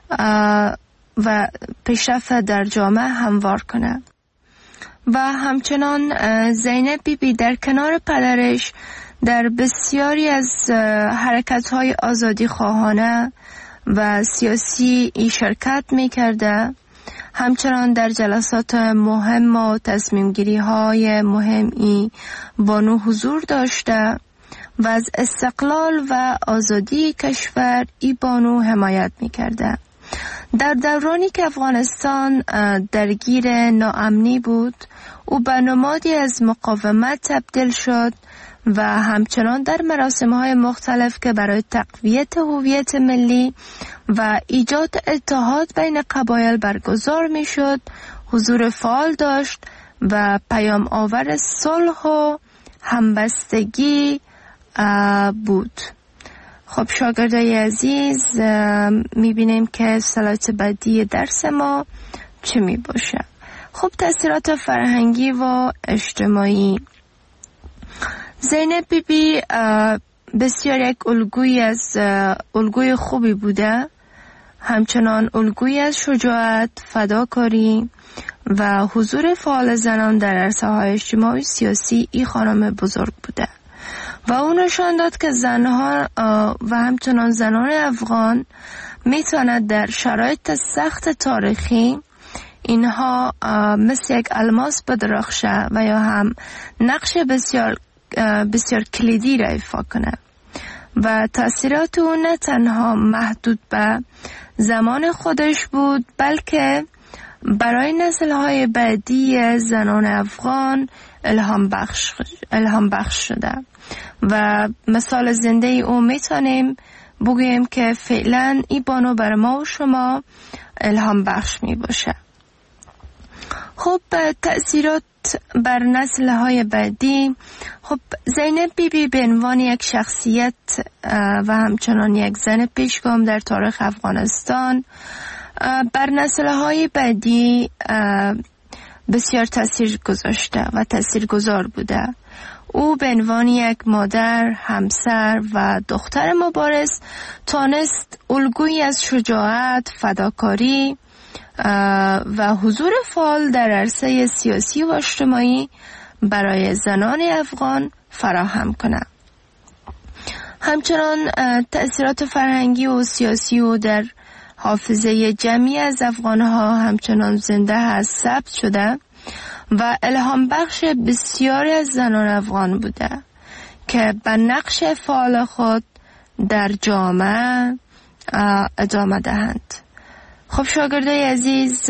و پیشرفت در جامعه هموار کنه. و همچنان زینب بیبی در کنار پدرش در بسیاری از حرکت‌های آزادی خواهانه و سیاسی شرکت می‌کرده. همچنان در جلسات مهم و تصمیم‌گیری‌های مهمی بانو حضور داشته و از استقلال و آزادی کشور ای بانو حمایت می‌کرده. در دورانی که افغانستان درگیر ناامنی بود، او به نمادی از مقاومت تبدیل شد و همچنان در مراسم‌های مختلف که برای تقویت هویت ملی و ایجاد اتحاد بین قبایل برگزار می‌شد حضور فعال داشت و پیام آور صلح و همبستگی بود. خب شاگردای عزیز، میبینیم که سلایت بعدی درس ما چه می باشه. خب تأثیرات فرهنگی و اجتماعی. زینب بیبی بسیار یک الگوی خوبی بوده، همچنان الگوی از شجاعت، فداکاری و حضور فعال زنان در عرصه‌های اجتماعی سیاسی این خانم بزرگ بوده و او نشان داد که زنها و همچنان زنان افغان میتواند در شرایط سخت تاریخی اینها مثل یک الماس بدرخشه و یا هم نقش بسیار کلیدی را ایفا کنه و تأثیرات او نه تنها محدود به زمان خودش بود بلکه برای نسل‌های بعدی زنان افغان الهام بخش شده و مثال زنده او میتونیم بگوییم که فعلا این بانو بر ما و شما الهام بخش می باشه. خب تأثیرات بر نسل‌های بعدی. خب زینب بیبی به عنوان یک شخصیت و همچنان یک زن پیشگام در تاریخ افغانستان بر نسل‌های بعدی بسیار تأثیر گذاشته و تأثیرگذار بوده. او به عنوان یک مادر، همسر و دختر مبارز تانست الگویی از شجاعت، فداکاری و حضور فعال در عرصه سیاسی و اجتماعی برای زنان افغان فراهم کند. همچنان تأثیرات فرهنگی و سیاسی او در حافظه جمعی از افغانها همچنان زنده هست، ثبت شده و الهام بخش بسیاری از زنان افغان بوده که به نقش فعال خود در جامعه ادامه دهند. خب شاگردای عزیز،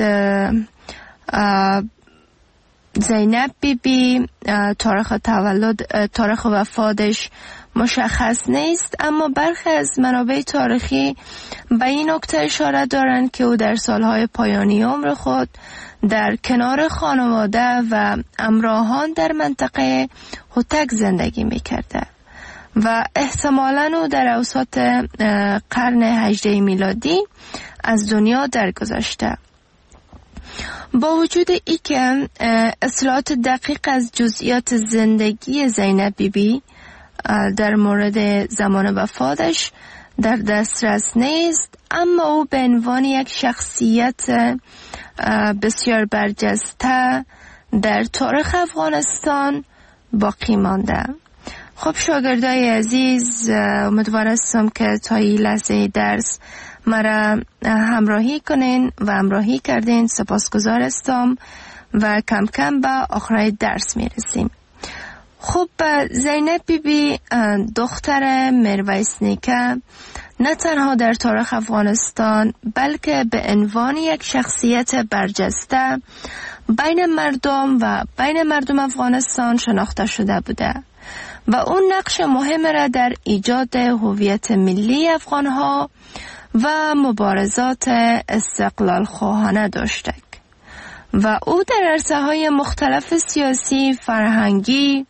زینب بیبی تاریخ وفاتش مشخص نیست، اما برخی از منابع تاریخی به این نکته اشاره دارند که او در سالهای پایانی عمر خود در کنار خانواده و همراهان در منطقه هوتک زندگی می‌کرده و احتمالاً او در اوسط قرن 18 میلادی از دنیا درگذشته. با وجود ای که اطلاعات دقیق از جزئیات زندگی زینب بیبی در مورد زمان وفاتش در دسترس نیست، اما او به عنوان یک شخصیت بسیار برجسته در تاریخ افغانستان باقی مانده. خب شاگردای عزیز، امیدوار هستم که تا این لحظه درس مرا همراهی کنین و همراهی کردین. سپاسگزار هستم و کم کم به آخرای درس میرسیم. خب زینب بیبی دختر میرویس نیکه نه تنها در تاریخ افغانستان بلکه به عنوان یک شخصیت برجسته بین مردم افغانستان شناخته شده بوده و اون نقش مهم را در ایجاد هویت ملی افغانها و مبارزات استقلال خواهانه داشته و او در عرصه‌های مختلف سیاسی، فرهنگی،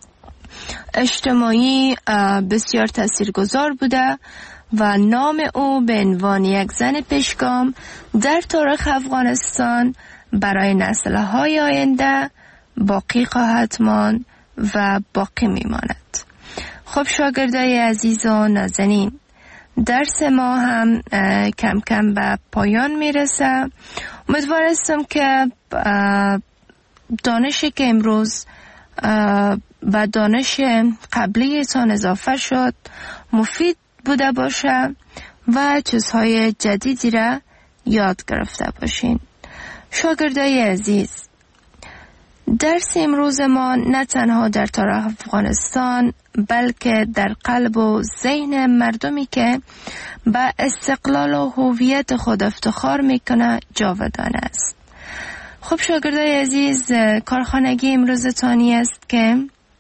اجتماعی بسیار تاثیرگذار بوده و نام او به عنوان یک زن پیشگام در تاریخ افغانستان برای نسل‌های آینده باقی خواهد ماند و باقی میماند. خب شاگردای عزیز و نازنین، درس ما هم کم کم به پایان میرسه. امیدوار هستم که دانشی که امروز و دانش قبلیتان اضافه شد مفید بوده باشه و چیزهای جدیدی را یاد گرفته باشین. شاگردای عزیز، درس امروز ما نه تنها در تاریخ افغانستان بلکه در قلب و ذهن مردمی که به استقلال و هویت خود افتخار میکنه جاودانه است. خب شاگردای عزیز، کارخانگی امروزتانی است که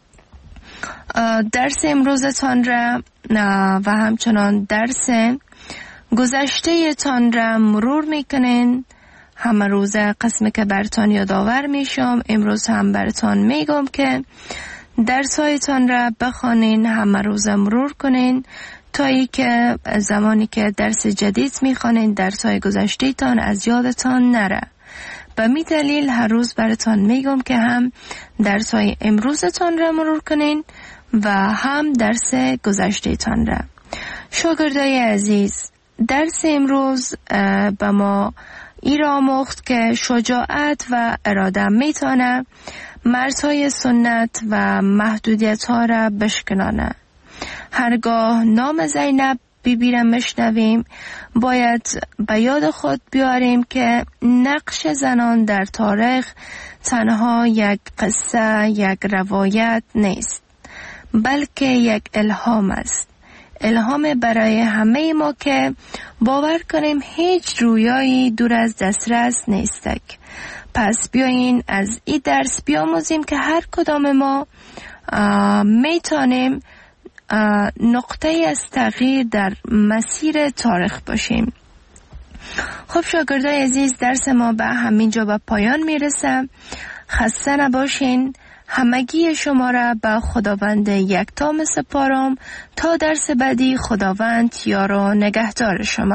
درس امروزتان را و همچنان درس گذشته تان را مرور میکنین. همه روز قسمی که برتان یادآور میشم، امروز هم برتان میگم که درسایتان را بخوانین، همه روز مرور کنین تا ای که زمانی که درس جدید میخوانین درسای گذشته تان از یادتان نره. به می دلیل هر روز براتان میگم که هم درس‌های امروزتان را مرور کنین و هم درس گذشته‌تان را. شاگردای عزیز، درس امروز به ما ای را آموخت که شجاعت و اراده میتونه مرزهای سنت و محدودیت ها را بشکنانه. هرگاه نام زینب بیبی را مشنویم باید به یاد خود بیاریم که نقش زنان در تاریخ تنها یک قصه، یک روایت نیست، بلکه یک الهام است. الهام برای همه ما که باور کنیم هیچ رویایی دور از دسترس نیستک. پس بیایین از این درس بیاموزیم که هر کدام ما میتونیم نقطه از تغییر در مسیر تاریخ باشیم. خب شاگردای عزیز، درس ما به همینجا به پایان میرسه. خسته نباشین. همگی شما را به خداوند یکتا سپارم تا درس بعدی. خداوند یار و نگهدار شما.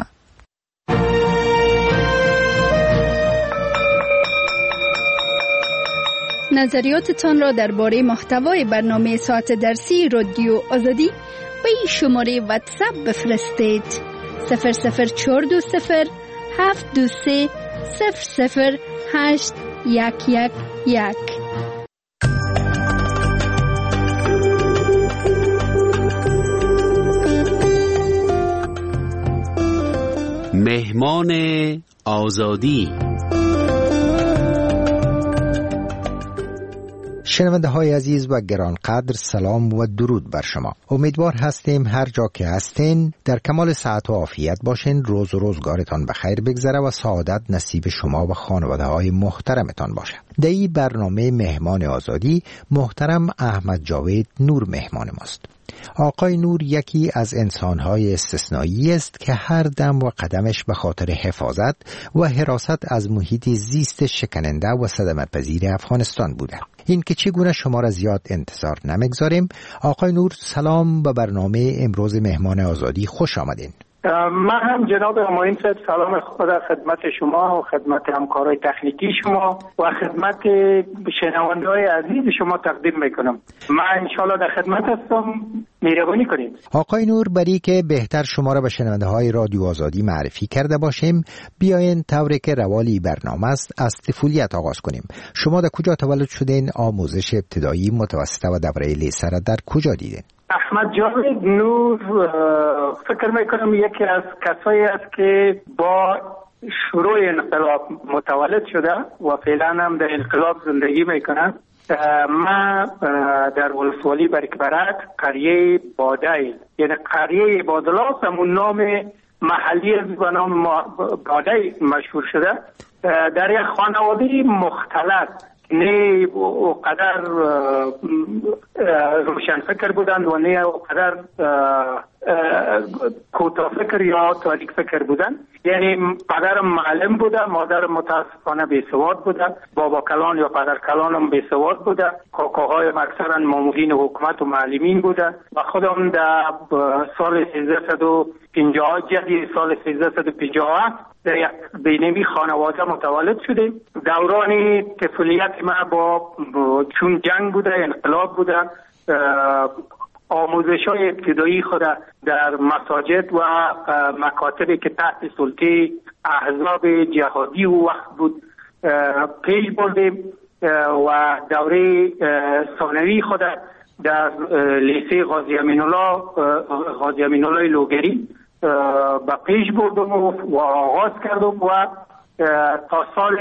نظریاتتان را درباره محتوای برنامه ساعت درسی رادیو آزادی به این شماره واتساپ بفرستید: 00420 723 00811. مهمان آزادی. شنونده های عزیز و گرانقدر، سلام و درود بر شما. امیدوار هستیم هر جا که هستین در کمال صحت و عافیت باشین. روز و روزگارتان بخیر بگذره و سعادت نصیب شما و خانواده های محترمتان باشه. در این برنامه مهمان آزادی محترم احمد جاوید نور مهمان ماست. آقای نور یکی از انسان‌های استثنایی است که هر دم و قدمش به خاطر حفاظت و حراست از محیط زیست شکننده و صدمه‌پذیر افغانستان بوده. این که چگونه شما را زیاد انتظار نمیگذاریم. آقای نور، سلام به برنامه امروز مهمان آزادی، خوش آمدین. من هم جناب همایون صاحب سلام خود خدمت شما و خدمت همکارای تکنیکی شما و خدمت شنونده‌های عزیز شما تقدیم میکنم. من انشالله در خدمت هستم، مهربانی کنید. آقای نور، برای که بهتر شما را به شنونده‌های رادیو آزادی معرفی کرده باشیم، بیاین طوری که روالی برنامه است از طفولیت آغاز کنیم. شما در کجا تولد شدین؟ آموزش ابتدایی، متوسطه و دوره لیسه را در کجا دیدین؟ احمد جاوید نور فکر میکنم یکی از کسایی است که با شروع انقلاب متولد شده و فعلا هم در انقلاب زندگی میکنه. من در ولسوالی برکبرک قریه بادای، یعنی قریه بادلاس، همون نام محلی به نام بادای مشهور شده. در یک خانواده مختلط، نه قدر روشن فکر بودند و نه قدر کوتاه فکر یا تاریک فکر بودند. یعنی پدرم معلم بوده، مادرم متاسفانه بیسواد بوده، بابا کلان یا پدر کلانم بیسواد بوده، کاکاهایم اکثرا مامورین حکومت و معلمین بوده و خودم در سال 1350 جدی سال 1357 در یک بینمی خانواده متولد شدیم. دوران طفولیت ما با چون جنگ بوده، انقلاب بوده، آموزش های ابتدایی خود در مساجد و مکاتبی که تحت سلطه احزاب جهادی و وقت بود پیش بردیم و دوره ثانوی خود در لیسه غازی امین الله لوگری به پیش بردم و آغاز کردم و تا سال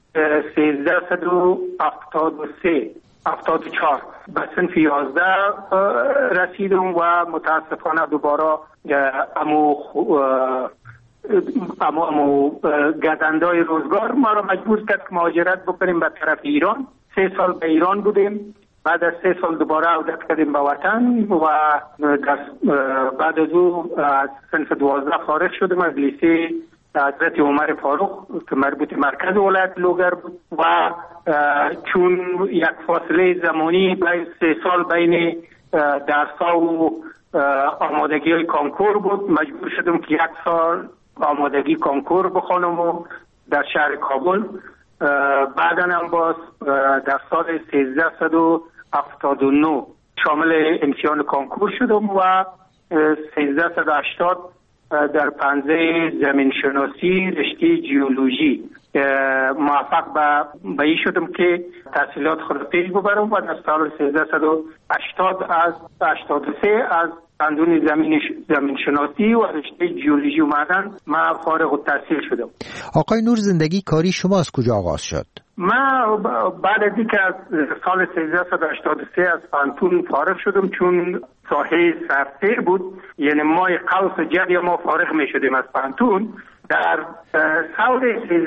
1374 به صنف 11 رسیدم و متاسفانه دوباره امو گزندای روزگار ما را مجبور کرد که مهاجرت بکنیم به طرف ایران. 3 سال به ایران بودیم، بعد از 3 سال دوباره عودت کردیم به وطن و بعد از او از صنف 12 فارغ شدم از لیسه حضرت عمر فاروق که مربوط مرکز ولایت لوگر بود و چون یک فاصله زمانی بین 3 سال بین درس‌ها و آمادگی های کانکور بود، مجبور شدم که 1 سال آمادگی کانکور بخوانم و در شهر کابل بعدا هم باز در سال 1379 شامل امتحان کنکور شدم و 1380 در پنزه زمین شناسی رشته جیولوژی موفق به این شدم که تحصیلات خود پیش ببرم و در سال 1383 از قانون زمین شناسی و رشته جیولوژی و معدن من فارغ التحصیل شدم. آقای نور، زندگی کاری شما از کجا آغاز شد؟ من بعد از اینکه از سال 1383 از پانتون فارغ شدم، چون ساحه سرسیر بود، یعنی ماه قوس و جدی ما فارغ می شدیم از پانتون، در سال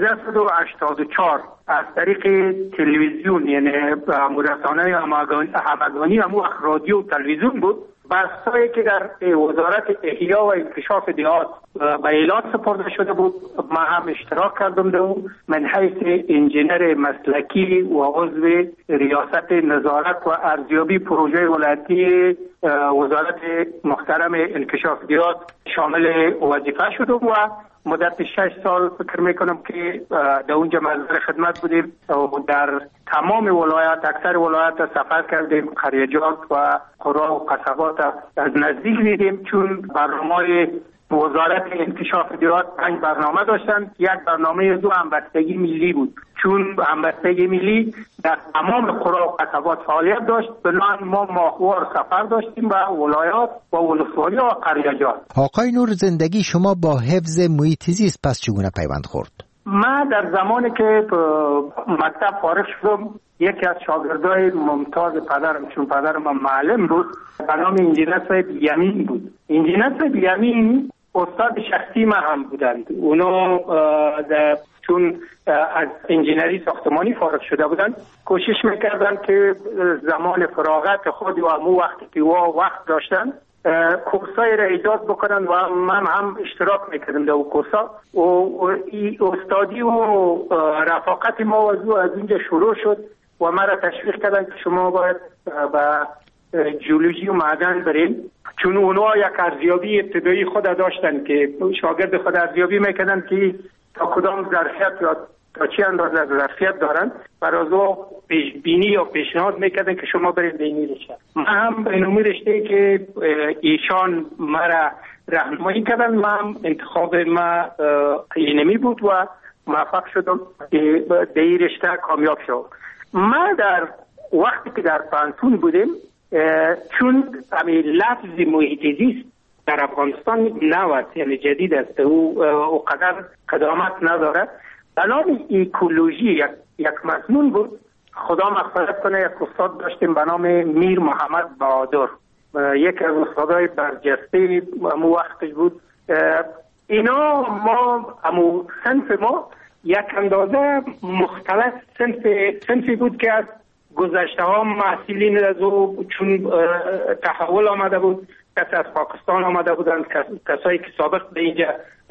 1384 از طریق تلویزیون، یعنی رسانه همگانی همون رادیو و تلویزیون بود، بحثایی که در وزارت احیا و انکشاف دیهات به اعلان سپرده شده بود من هم اشتراک کردم در اون من حیث انجینر مسلکی و عضو ریاست نظارت و ارزیابی پروژه ولایتی وزارت محترم انکشاف دیهات شامل وظیفه شدم و مدت 6 سال فکر میکنم که در اونجا مظهر خدمت بودیم و در تمام ولایت، اکثر ولایت سفر کردیم، قریجات و قرا و قصبات از نزدیک دیدیم، چون برنامه وزارت انکشاف دیهات 5 برنامه داشتن. یک برنامه دو همبستگی ملی بود، چون همبستگی ملی در تمام قرا و قصبات فعالیت داشت. بنابراین ما ماهوار سفر داشتیم به ولایات و ولسوالی و قریجات. آقای نور، زندگی شما با حفظ محیط زیست پس چگونه پیوند خورد؟ من در زمانی که مکتب فارغ شدم، یکی از شاگردای ممتاز پدرم، چون پدرم معلم بود، به نام انجینر صاحب یمین بود. انجینر صاحب یمین استاد شخصی من هم بودند. اونا چون از انجینری ساختمانی فارغ شده بودند، کوشش میکردن که زمان فراغت خود و همون وقتی که وقت داشتن کورسای را ایجاد بکنن و من هم اشتراک میکردم در اون کورسا و استادی و رفاقت ما از اینجا شروع شد و من را تشویق کردن که شما باید به جیولوژی و معدن برین، چون اونها یک ارزیابی ابتدایی خود داشتن که شاگرد خود ارزیابی میکردن که تا کدام ظرفیت یا تا چی اندازه ظرفیت دارن، برای او پیش بینی یا پیشنهاد میکردن که شما برید به این رشته. من هم به این رشته که ایشان مرا راهنمایی کردن، من انتخاب ما اینمی بود و موفق شدم که به این رشته کامیاب شدم. من در وقتی که در پانتون بودیم، چون همین لفظ محیط زیست در افغانستان نوست، یعنی جدید است، او قدر قدامت نداره. بنام ایکولوژی یک مضمون بود. خدا مغفرت کنه، یک استاد داشتیم به نام میر محمد بهادر، یک از استادای برجسته امو وقتش بود. اینا ما امو صنف ما یک اندازه مختلف صنفی بود که از گذشته ها محصلین از او، چون تحول آمده بود، کسی از پاکستان آمده بودند، کسایی که سابق به اینجا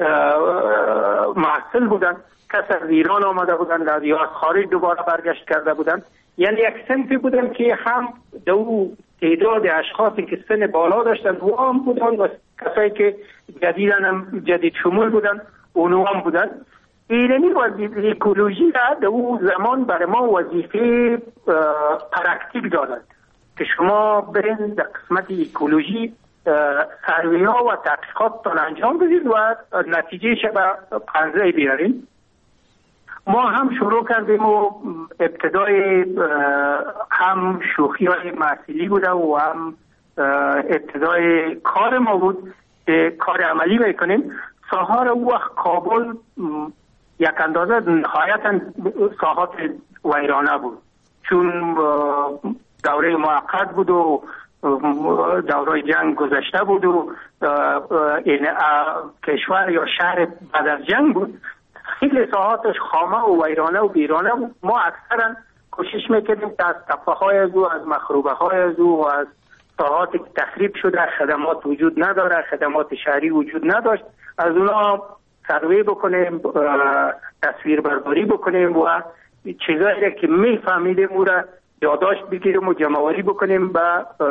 محصل بودند، کسی از ایران آمده بودند یا از خارج دوباره برگشت کرده بودند. یعنی یک صنفی بودند که هم دو تعداد اشخاصی که سن بالا داشتند و هم بودند و کسایی که جدید شمول بودند اونو هم بودند. ایرانی وظیفه اکولوژی را در اون زمان برای ما وظیفه پرکتیک دادند که شما برین در قسمت اکولوژی سروی ها و تحقیقات تان انجام بدید و نتیجه شبه پنزه بیارین. ما هم شروع کردیم و ابتدای هم شوخی های محصلی بوده و هم ابتدای کار ما بود که کار عملی میکنیم. ساحار او وقت کابل یک اندازه نهایتا ساحات ویرانه بود، چون دوره موقت بود و دوره جنگ گذشته بود و این کشور یا شهر بعد از جنگ بود. خیلی ساحاتش خامه و ویرانه و بیرانه بود. ما اکثرا کوشش میکردیم که از تپه های از او، از مخروبه های از او و از ساحاتی که تخریب شده، خدمات وجود نداره، خدمات شهری وجود نداشت، از اونا سروی بکنیم، تصویر برداری بکنیم و چیزایی که میفهمیدیم او را یادداشت بگیریم و جمع‌آوری بکنیم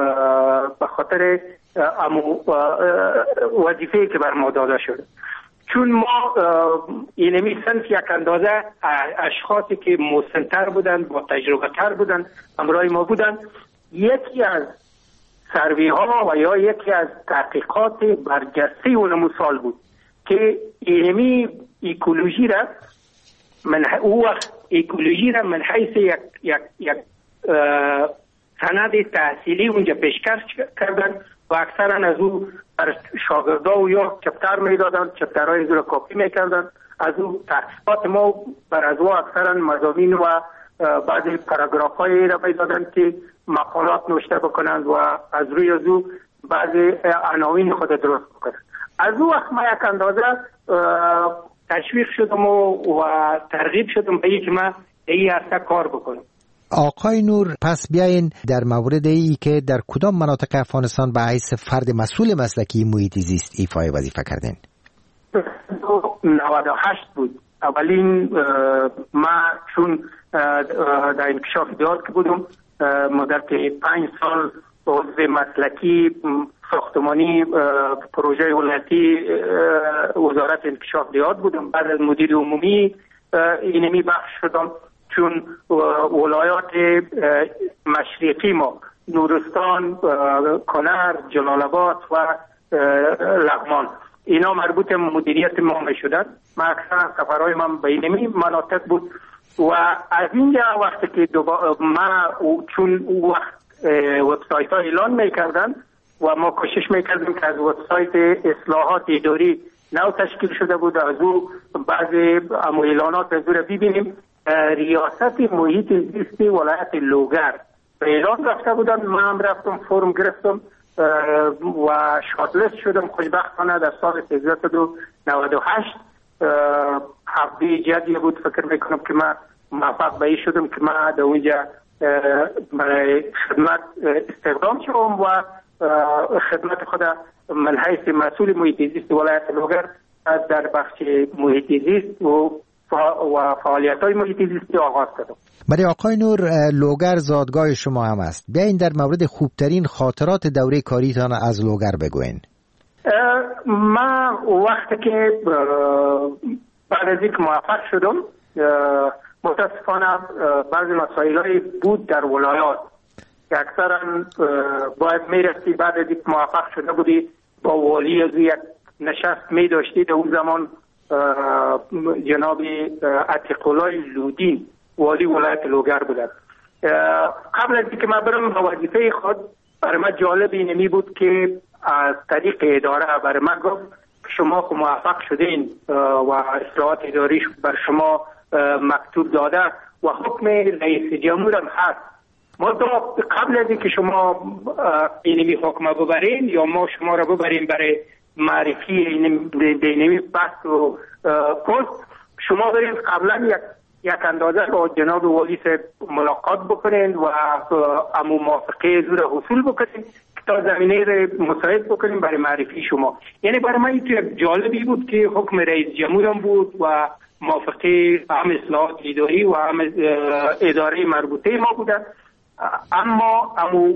به خاطر وظیفه‌ای که بر ما داده شده. چون ما اینمی صنف یک اندازه اشخاصی که مسن‌تر بودن، با تجربه تر بودن، همراه ما بودن، یکی از سروی ها و یا یکی از تحقیقات برجسته اون سال بود که اینمی اکولوژی را من حیث یک سند تحصیلی اونجا پیشکش کردن و اکثرا از او بر شاگردا و یا چپتر میدادن، چپترهای زور کاپی میکردن. از او تحقیقات ما بر از او اکثرا مضامین و بعضی پاراگراف هایی را میدادن که مقالات نوشته بکنند و از روی از او بعضی عناوین خود درست بکنند. از او وقت ما یک اندازه تشویق شدم و ترغیب شدم به اینکه من این عرصه کار بکنم. آقای نور، پس بیاین در مورد ای که در کدام مناطق افغانستان به حیث فرد مسئول مسلکی محیط زیست ایفای وظیفه کردین؟ 98 بود. اولین ما چون در انکشاف دیات که بودم مدت 5 سال عضو مسلکی ساختمانی پروژه ولایتی وزارت انکشاف دیات بودم. بعد از مدیر عمومی اینمی بخش شدم، چون ولایات مشرقی ما نورستان، کنر، جلال آباد و لغمان اینا مربوط مدیریت ما می شدن. ما اکثر سفرهای من به اینمی مناطق بود و از اینجا وقتی که ما چون وقت وبسایت ها اعلان می کردن و ما کوشش می کردیم که از وبسایت اصلاحات اداری نو تشکیل شده بود از او بعضی اعلانات از او را ببینیم. ریاست محیط زیست ولایت لوگر به اعلان رفته بودن. من هم رفتم فرم گرفتم و شاتلیست شدم. خوشبختانه در سال 1398 هفته جدی بود. فکر میکنم که من موفق به این شدم که من در اونجا برای خدمت استخدام شدم و خدمت خود من حیث مسئول محیط زیست ولایت لوگر از در بخش محیط زیست و فعالیت‌های محیط زیستی آغاز کردم. برای آقای نور، لوگر زادگاه شما هم است. بیاین در مورد خوبترین خاطرات دوره کاریتان از لوگر بگوین. من وقتی که بعد از اینکه موفق شدم متاسفانه بعضی مسائلی بود در ولایات که اکثرا باید میرفتی بعد از اینکه موفق شده بودی با والی از یک نشست میداشتی. در اون زمان جناب عتیق‌الله لودین والی ولایت لوگر بودند. قبل از اینکه من برم به وظیفه خود برای من جالب اینمی بود که از طریق اداره برای من گفت شما خود موفق شدین و اصلاحات اداری بر شما مکتوب داده و حکم رئیس جمهور هم هست. ما قبل از اینکه شما اینمی حکم ببرین یا ما شما را ببرین برای معرفی اینمی بحث و پست، شما برید قبلا یک اندازه با جناب والی ملاقات بکنین و امو موافقه زور حصول بکنین که تا زمینه را مساعد بکنین برای معرفی شما. یعنی برای من این جالبی بود که حکم رئیس جمهورم بود و موافقه هم اصلاحات اداری و هم اداره مربوطه ما بودن. اما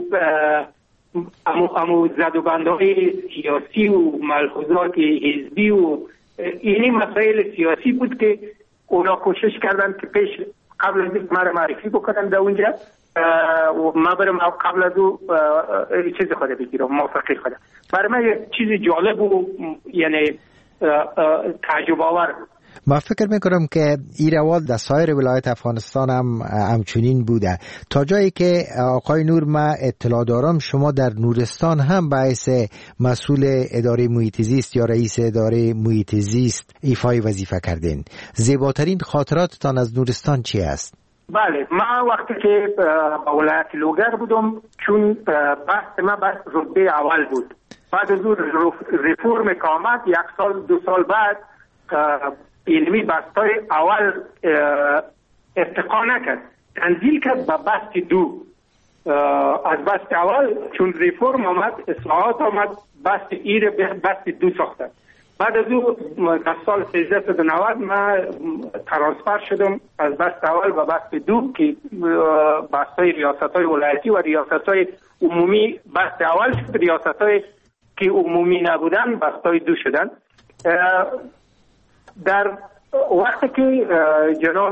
امو زدوبندهای سیاسی و ملحوظات حزبی و اینی مسائل سیاسی بود که اونا کوشش کردن که قبل از اینکه مرا معرفی بکنن در اونجا و ما برم قبل از او چیز خود بگیرم، موافقه خود. برای من یک چیز جالب و یعنی تعجب آور بود. ما فکر میکنم که این روال در سایر ولایت افغانستان هم همچنین بوده، تا جایی که آقای نور ما اطلاع دارم شما در نورستان هم به حیث مسئول اداره محیط زیست یا رئیس اداره محیط زیست ایفای وظیفه کردین. زیباترین خاطراتتان از نورستان چی است؟ بله، من وقتی که با ولایت لوگر بودم، چون بحث ما بحث رتبه اول بود، بعد از اون ریفورم که آمد 1 سال 2 سال بعد علمی بستای اول ارتقا نکرد، تنزیل کرد به بست 2. از بست اول چون ریفورم آمد، اصلاحات آمد، بست ایر بست 2 ساختن. بعد از اون در سال 1390 من ترانسفر شدم از بست اول و بست 2 که بستای ریاست‌های ولایتی و ریاست‌های عمومی بست اول شد، ریاست‌های که عمومی نبودن بستای 2 شدن. در وقتی که جناب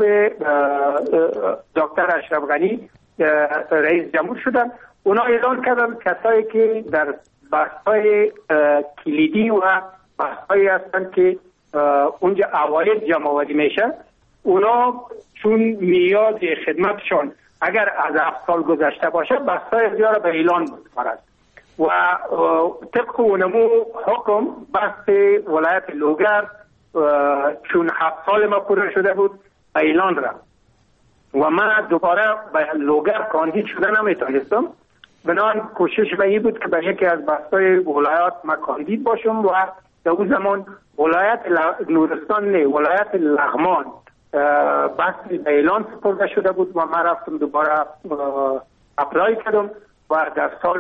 دکتر اشرف غنی رئیس جمهور شدن، اونا اعلان کردن کسایی که در بحث‌های کلیدی و بحث‌هایی هستن که اونجا عواید جمع‌آوری میشه، اونا چون میاد خدمتشون اگر از 7 سال گذشته باشه بحث‌های زیاد به اعلان می‌سپارند و طبق اونمو حکم بحث ولایت لوگر چون 7 سال ما پوره شده بود به اعلان رفت و من دوباره به لوگر کاندید شده نمیتونستم. بنابراین کوشش به این بود که به یکی از بحث‌های ولایت ما کاندید باشم و در اون زمان ولایت نورستان نه، ولایت لغمان بحثی به اعلان سپرده شده بود و من رفتم دوباره اپلای کردم و در سال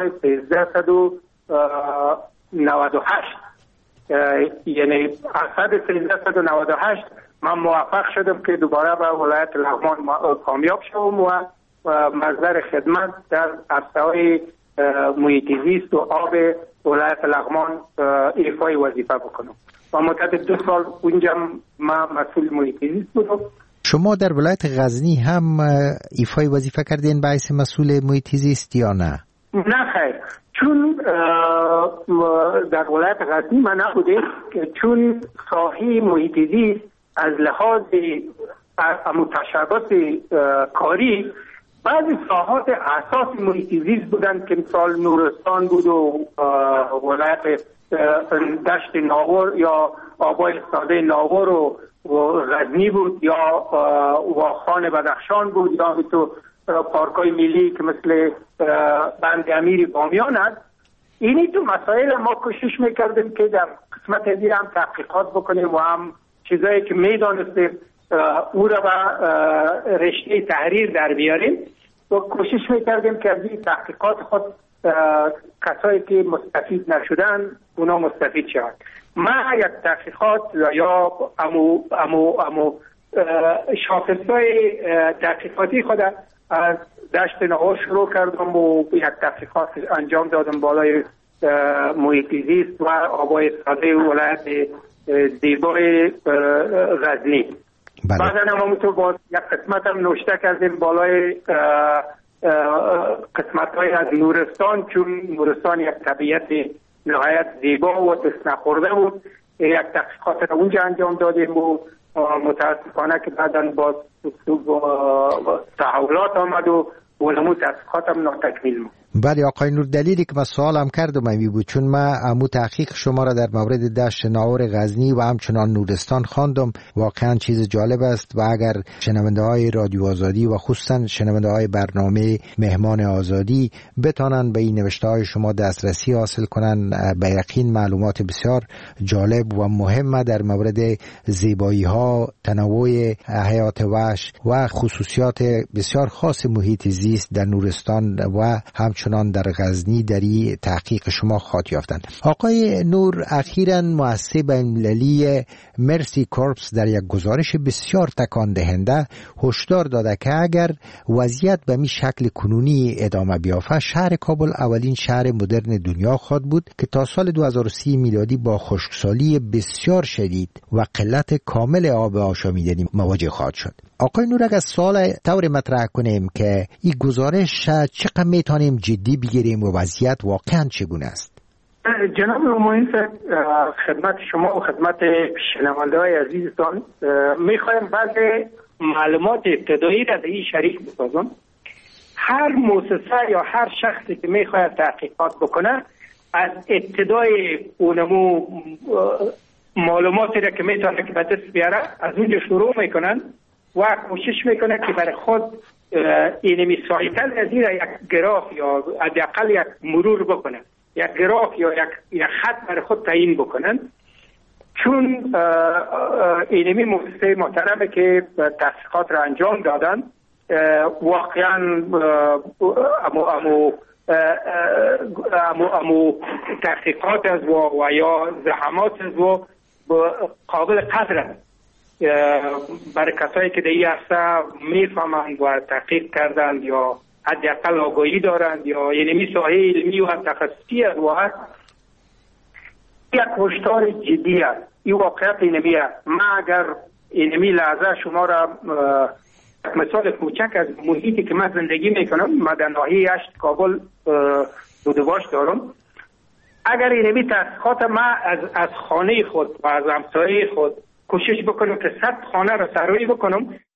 1398 یعنی اسد 1398 من موفق شدم که دوباره به ولایت لغمان کامیاب شدم و مصدر خدمت در عرصه‌های محیط زیست و آب ولایت لغمان ایفای وظیفه بکنم و مدت 2 سال اونجا من مسئول محیط زیست بودم. شما در ولایت غزنی هم ایفای وظیفه کردین به حیث مسئول محیط زیست یا نه؟ نه خیر، چون در ولایت غزنی من نبودم، چون ساحه محیط زیست از لحاظ متشابهات کاری بعضی ساحات اساس محیط زیست بودند که مثال نورستان بود و ولایت دشت ناور یا آبای ساده ناور و غزنی بود یا واخان بدخشان بود یا تو پارکای ملی که مثل بند امیر بامیان است. اینی تو مسائل ما کوشش میکردیم که در قسمت ازی هم تحقیقات بکنیم و هم چیزایی که میدانستیم او را به رشته تحریر در بیاریم و کوشش میکردیم که از این تحقیقات خود کسایی که مستفید نشدن اونا مستفید شوند. من یک تحقیقات یا امو شاخصهای تحقیقاتی خود از دشت ناور شروع کردم و یک تحقیقات انجام دادم بالای محیط زیست و آبای ساده ولایت زیبای غزنی. بعد هم همونطور باز یک قسمت هم نوشته کردیم بالای قسمت های از نورستان، چون نورستان یک طبیعت نهایت زیبا و دست نخورده بود، یک تحقیقات را اونجا انجام دادیم و متاسفانه که بعدا باز تحولات آمد و اونمو تحقیقات هم ناتکمیل بود. بله آقای نور، دلیلی که من سوالم کردم این بود چون من امو تحقیق شما را در مورد دشت ناور غزنی و همچنان نورستان خواندم. واقعا چیز جالب است و اگر شنونده های رادیو آزادی و خصوصا شنونده های برنامه مهمان آزادی بتانن به این نوشته های شما دسترسی حاصل کنن، به یقین معلومات بسیار جالب و مهم در مورد زیبایی ها، تنوع حیات وحش و خصوصیات بسیار خاص محیط زیست در نورستان و همچنان در غزنی در این تحقیق شما خاط یافتند. آقای نور، اخیراً مؤسسه بین‌المللی مرسی کورپس در یک گزارش بسیار تکان دهنده هشدار داده که اگر وضعیت به می شکل کنونی ادامه بیافته، شهر کابل اولین شهر مدرن دنیا خواهد بود که تا سال 2030 میلادی با خشکسالی بسیار شدید و قلت کامل آب آشامیدنی مواجه خواهد شد. آقای نور، اگر سوال طور مطرح کنیم که این گزارش چقدر میتونیم جدی بگیریم و وضعیت واقعا چگونه است؟ جناب معین صاحب، خدمت شما و خدمت شنونده های عزیزتان میخوایم بعض معلومات ابتدایی را به این شریک بسازم. هر مؤسسه یا هر شخصی که میخواید تحقیقات بکنه از ابتدای اونمو معلوماتی را که میتونه که به دست بیاره از اونجا شروع میکنن و کوشش میکنه که برای خود اینمی سایکل از این یک گراف یا حداقل یک مرور بکنه، یک گراف یا یک خط برای خود تعیین بکنن. چون اینمی مؤسسه محترمه که تحقیقات را انجام دادن واقعا امو تحقیقات از و یا زحمات از و قابل قدر برای کسایی که در این عرصه میفهمند و تحقیق کردند یا حداقل آگاهی دارند یا یعنی ساحه علمی و تخصصی است و یک هشدار جدی است این واقعیت اینمیه. من اگر اینمی لحظه شما را مثال کوچک از محیطی که من زندگی میکنم، من در ناحیه 8 کابل بودواش دارم، اگر اینمی تحقیقات من از خانه خود و از همسایه خود کوشش بکنم که 100 خانه را سرایی بکنم،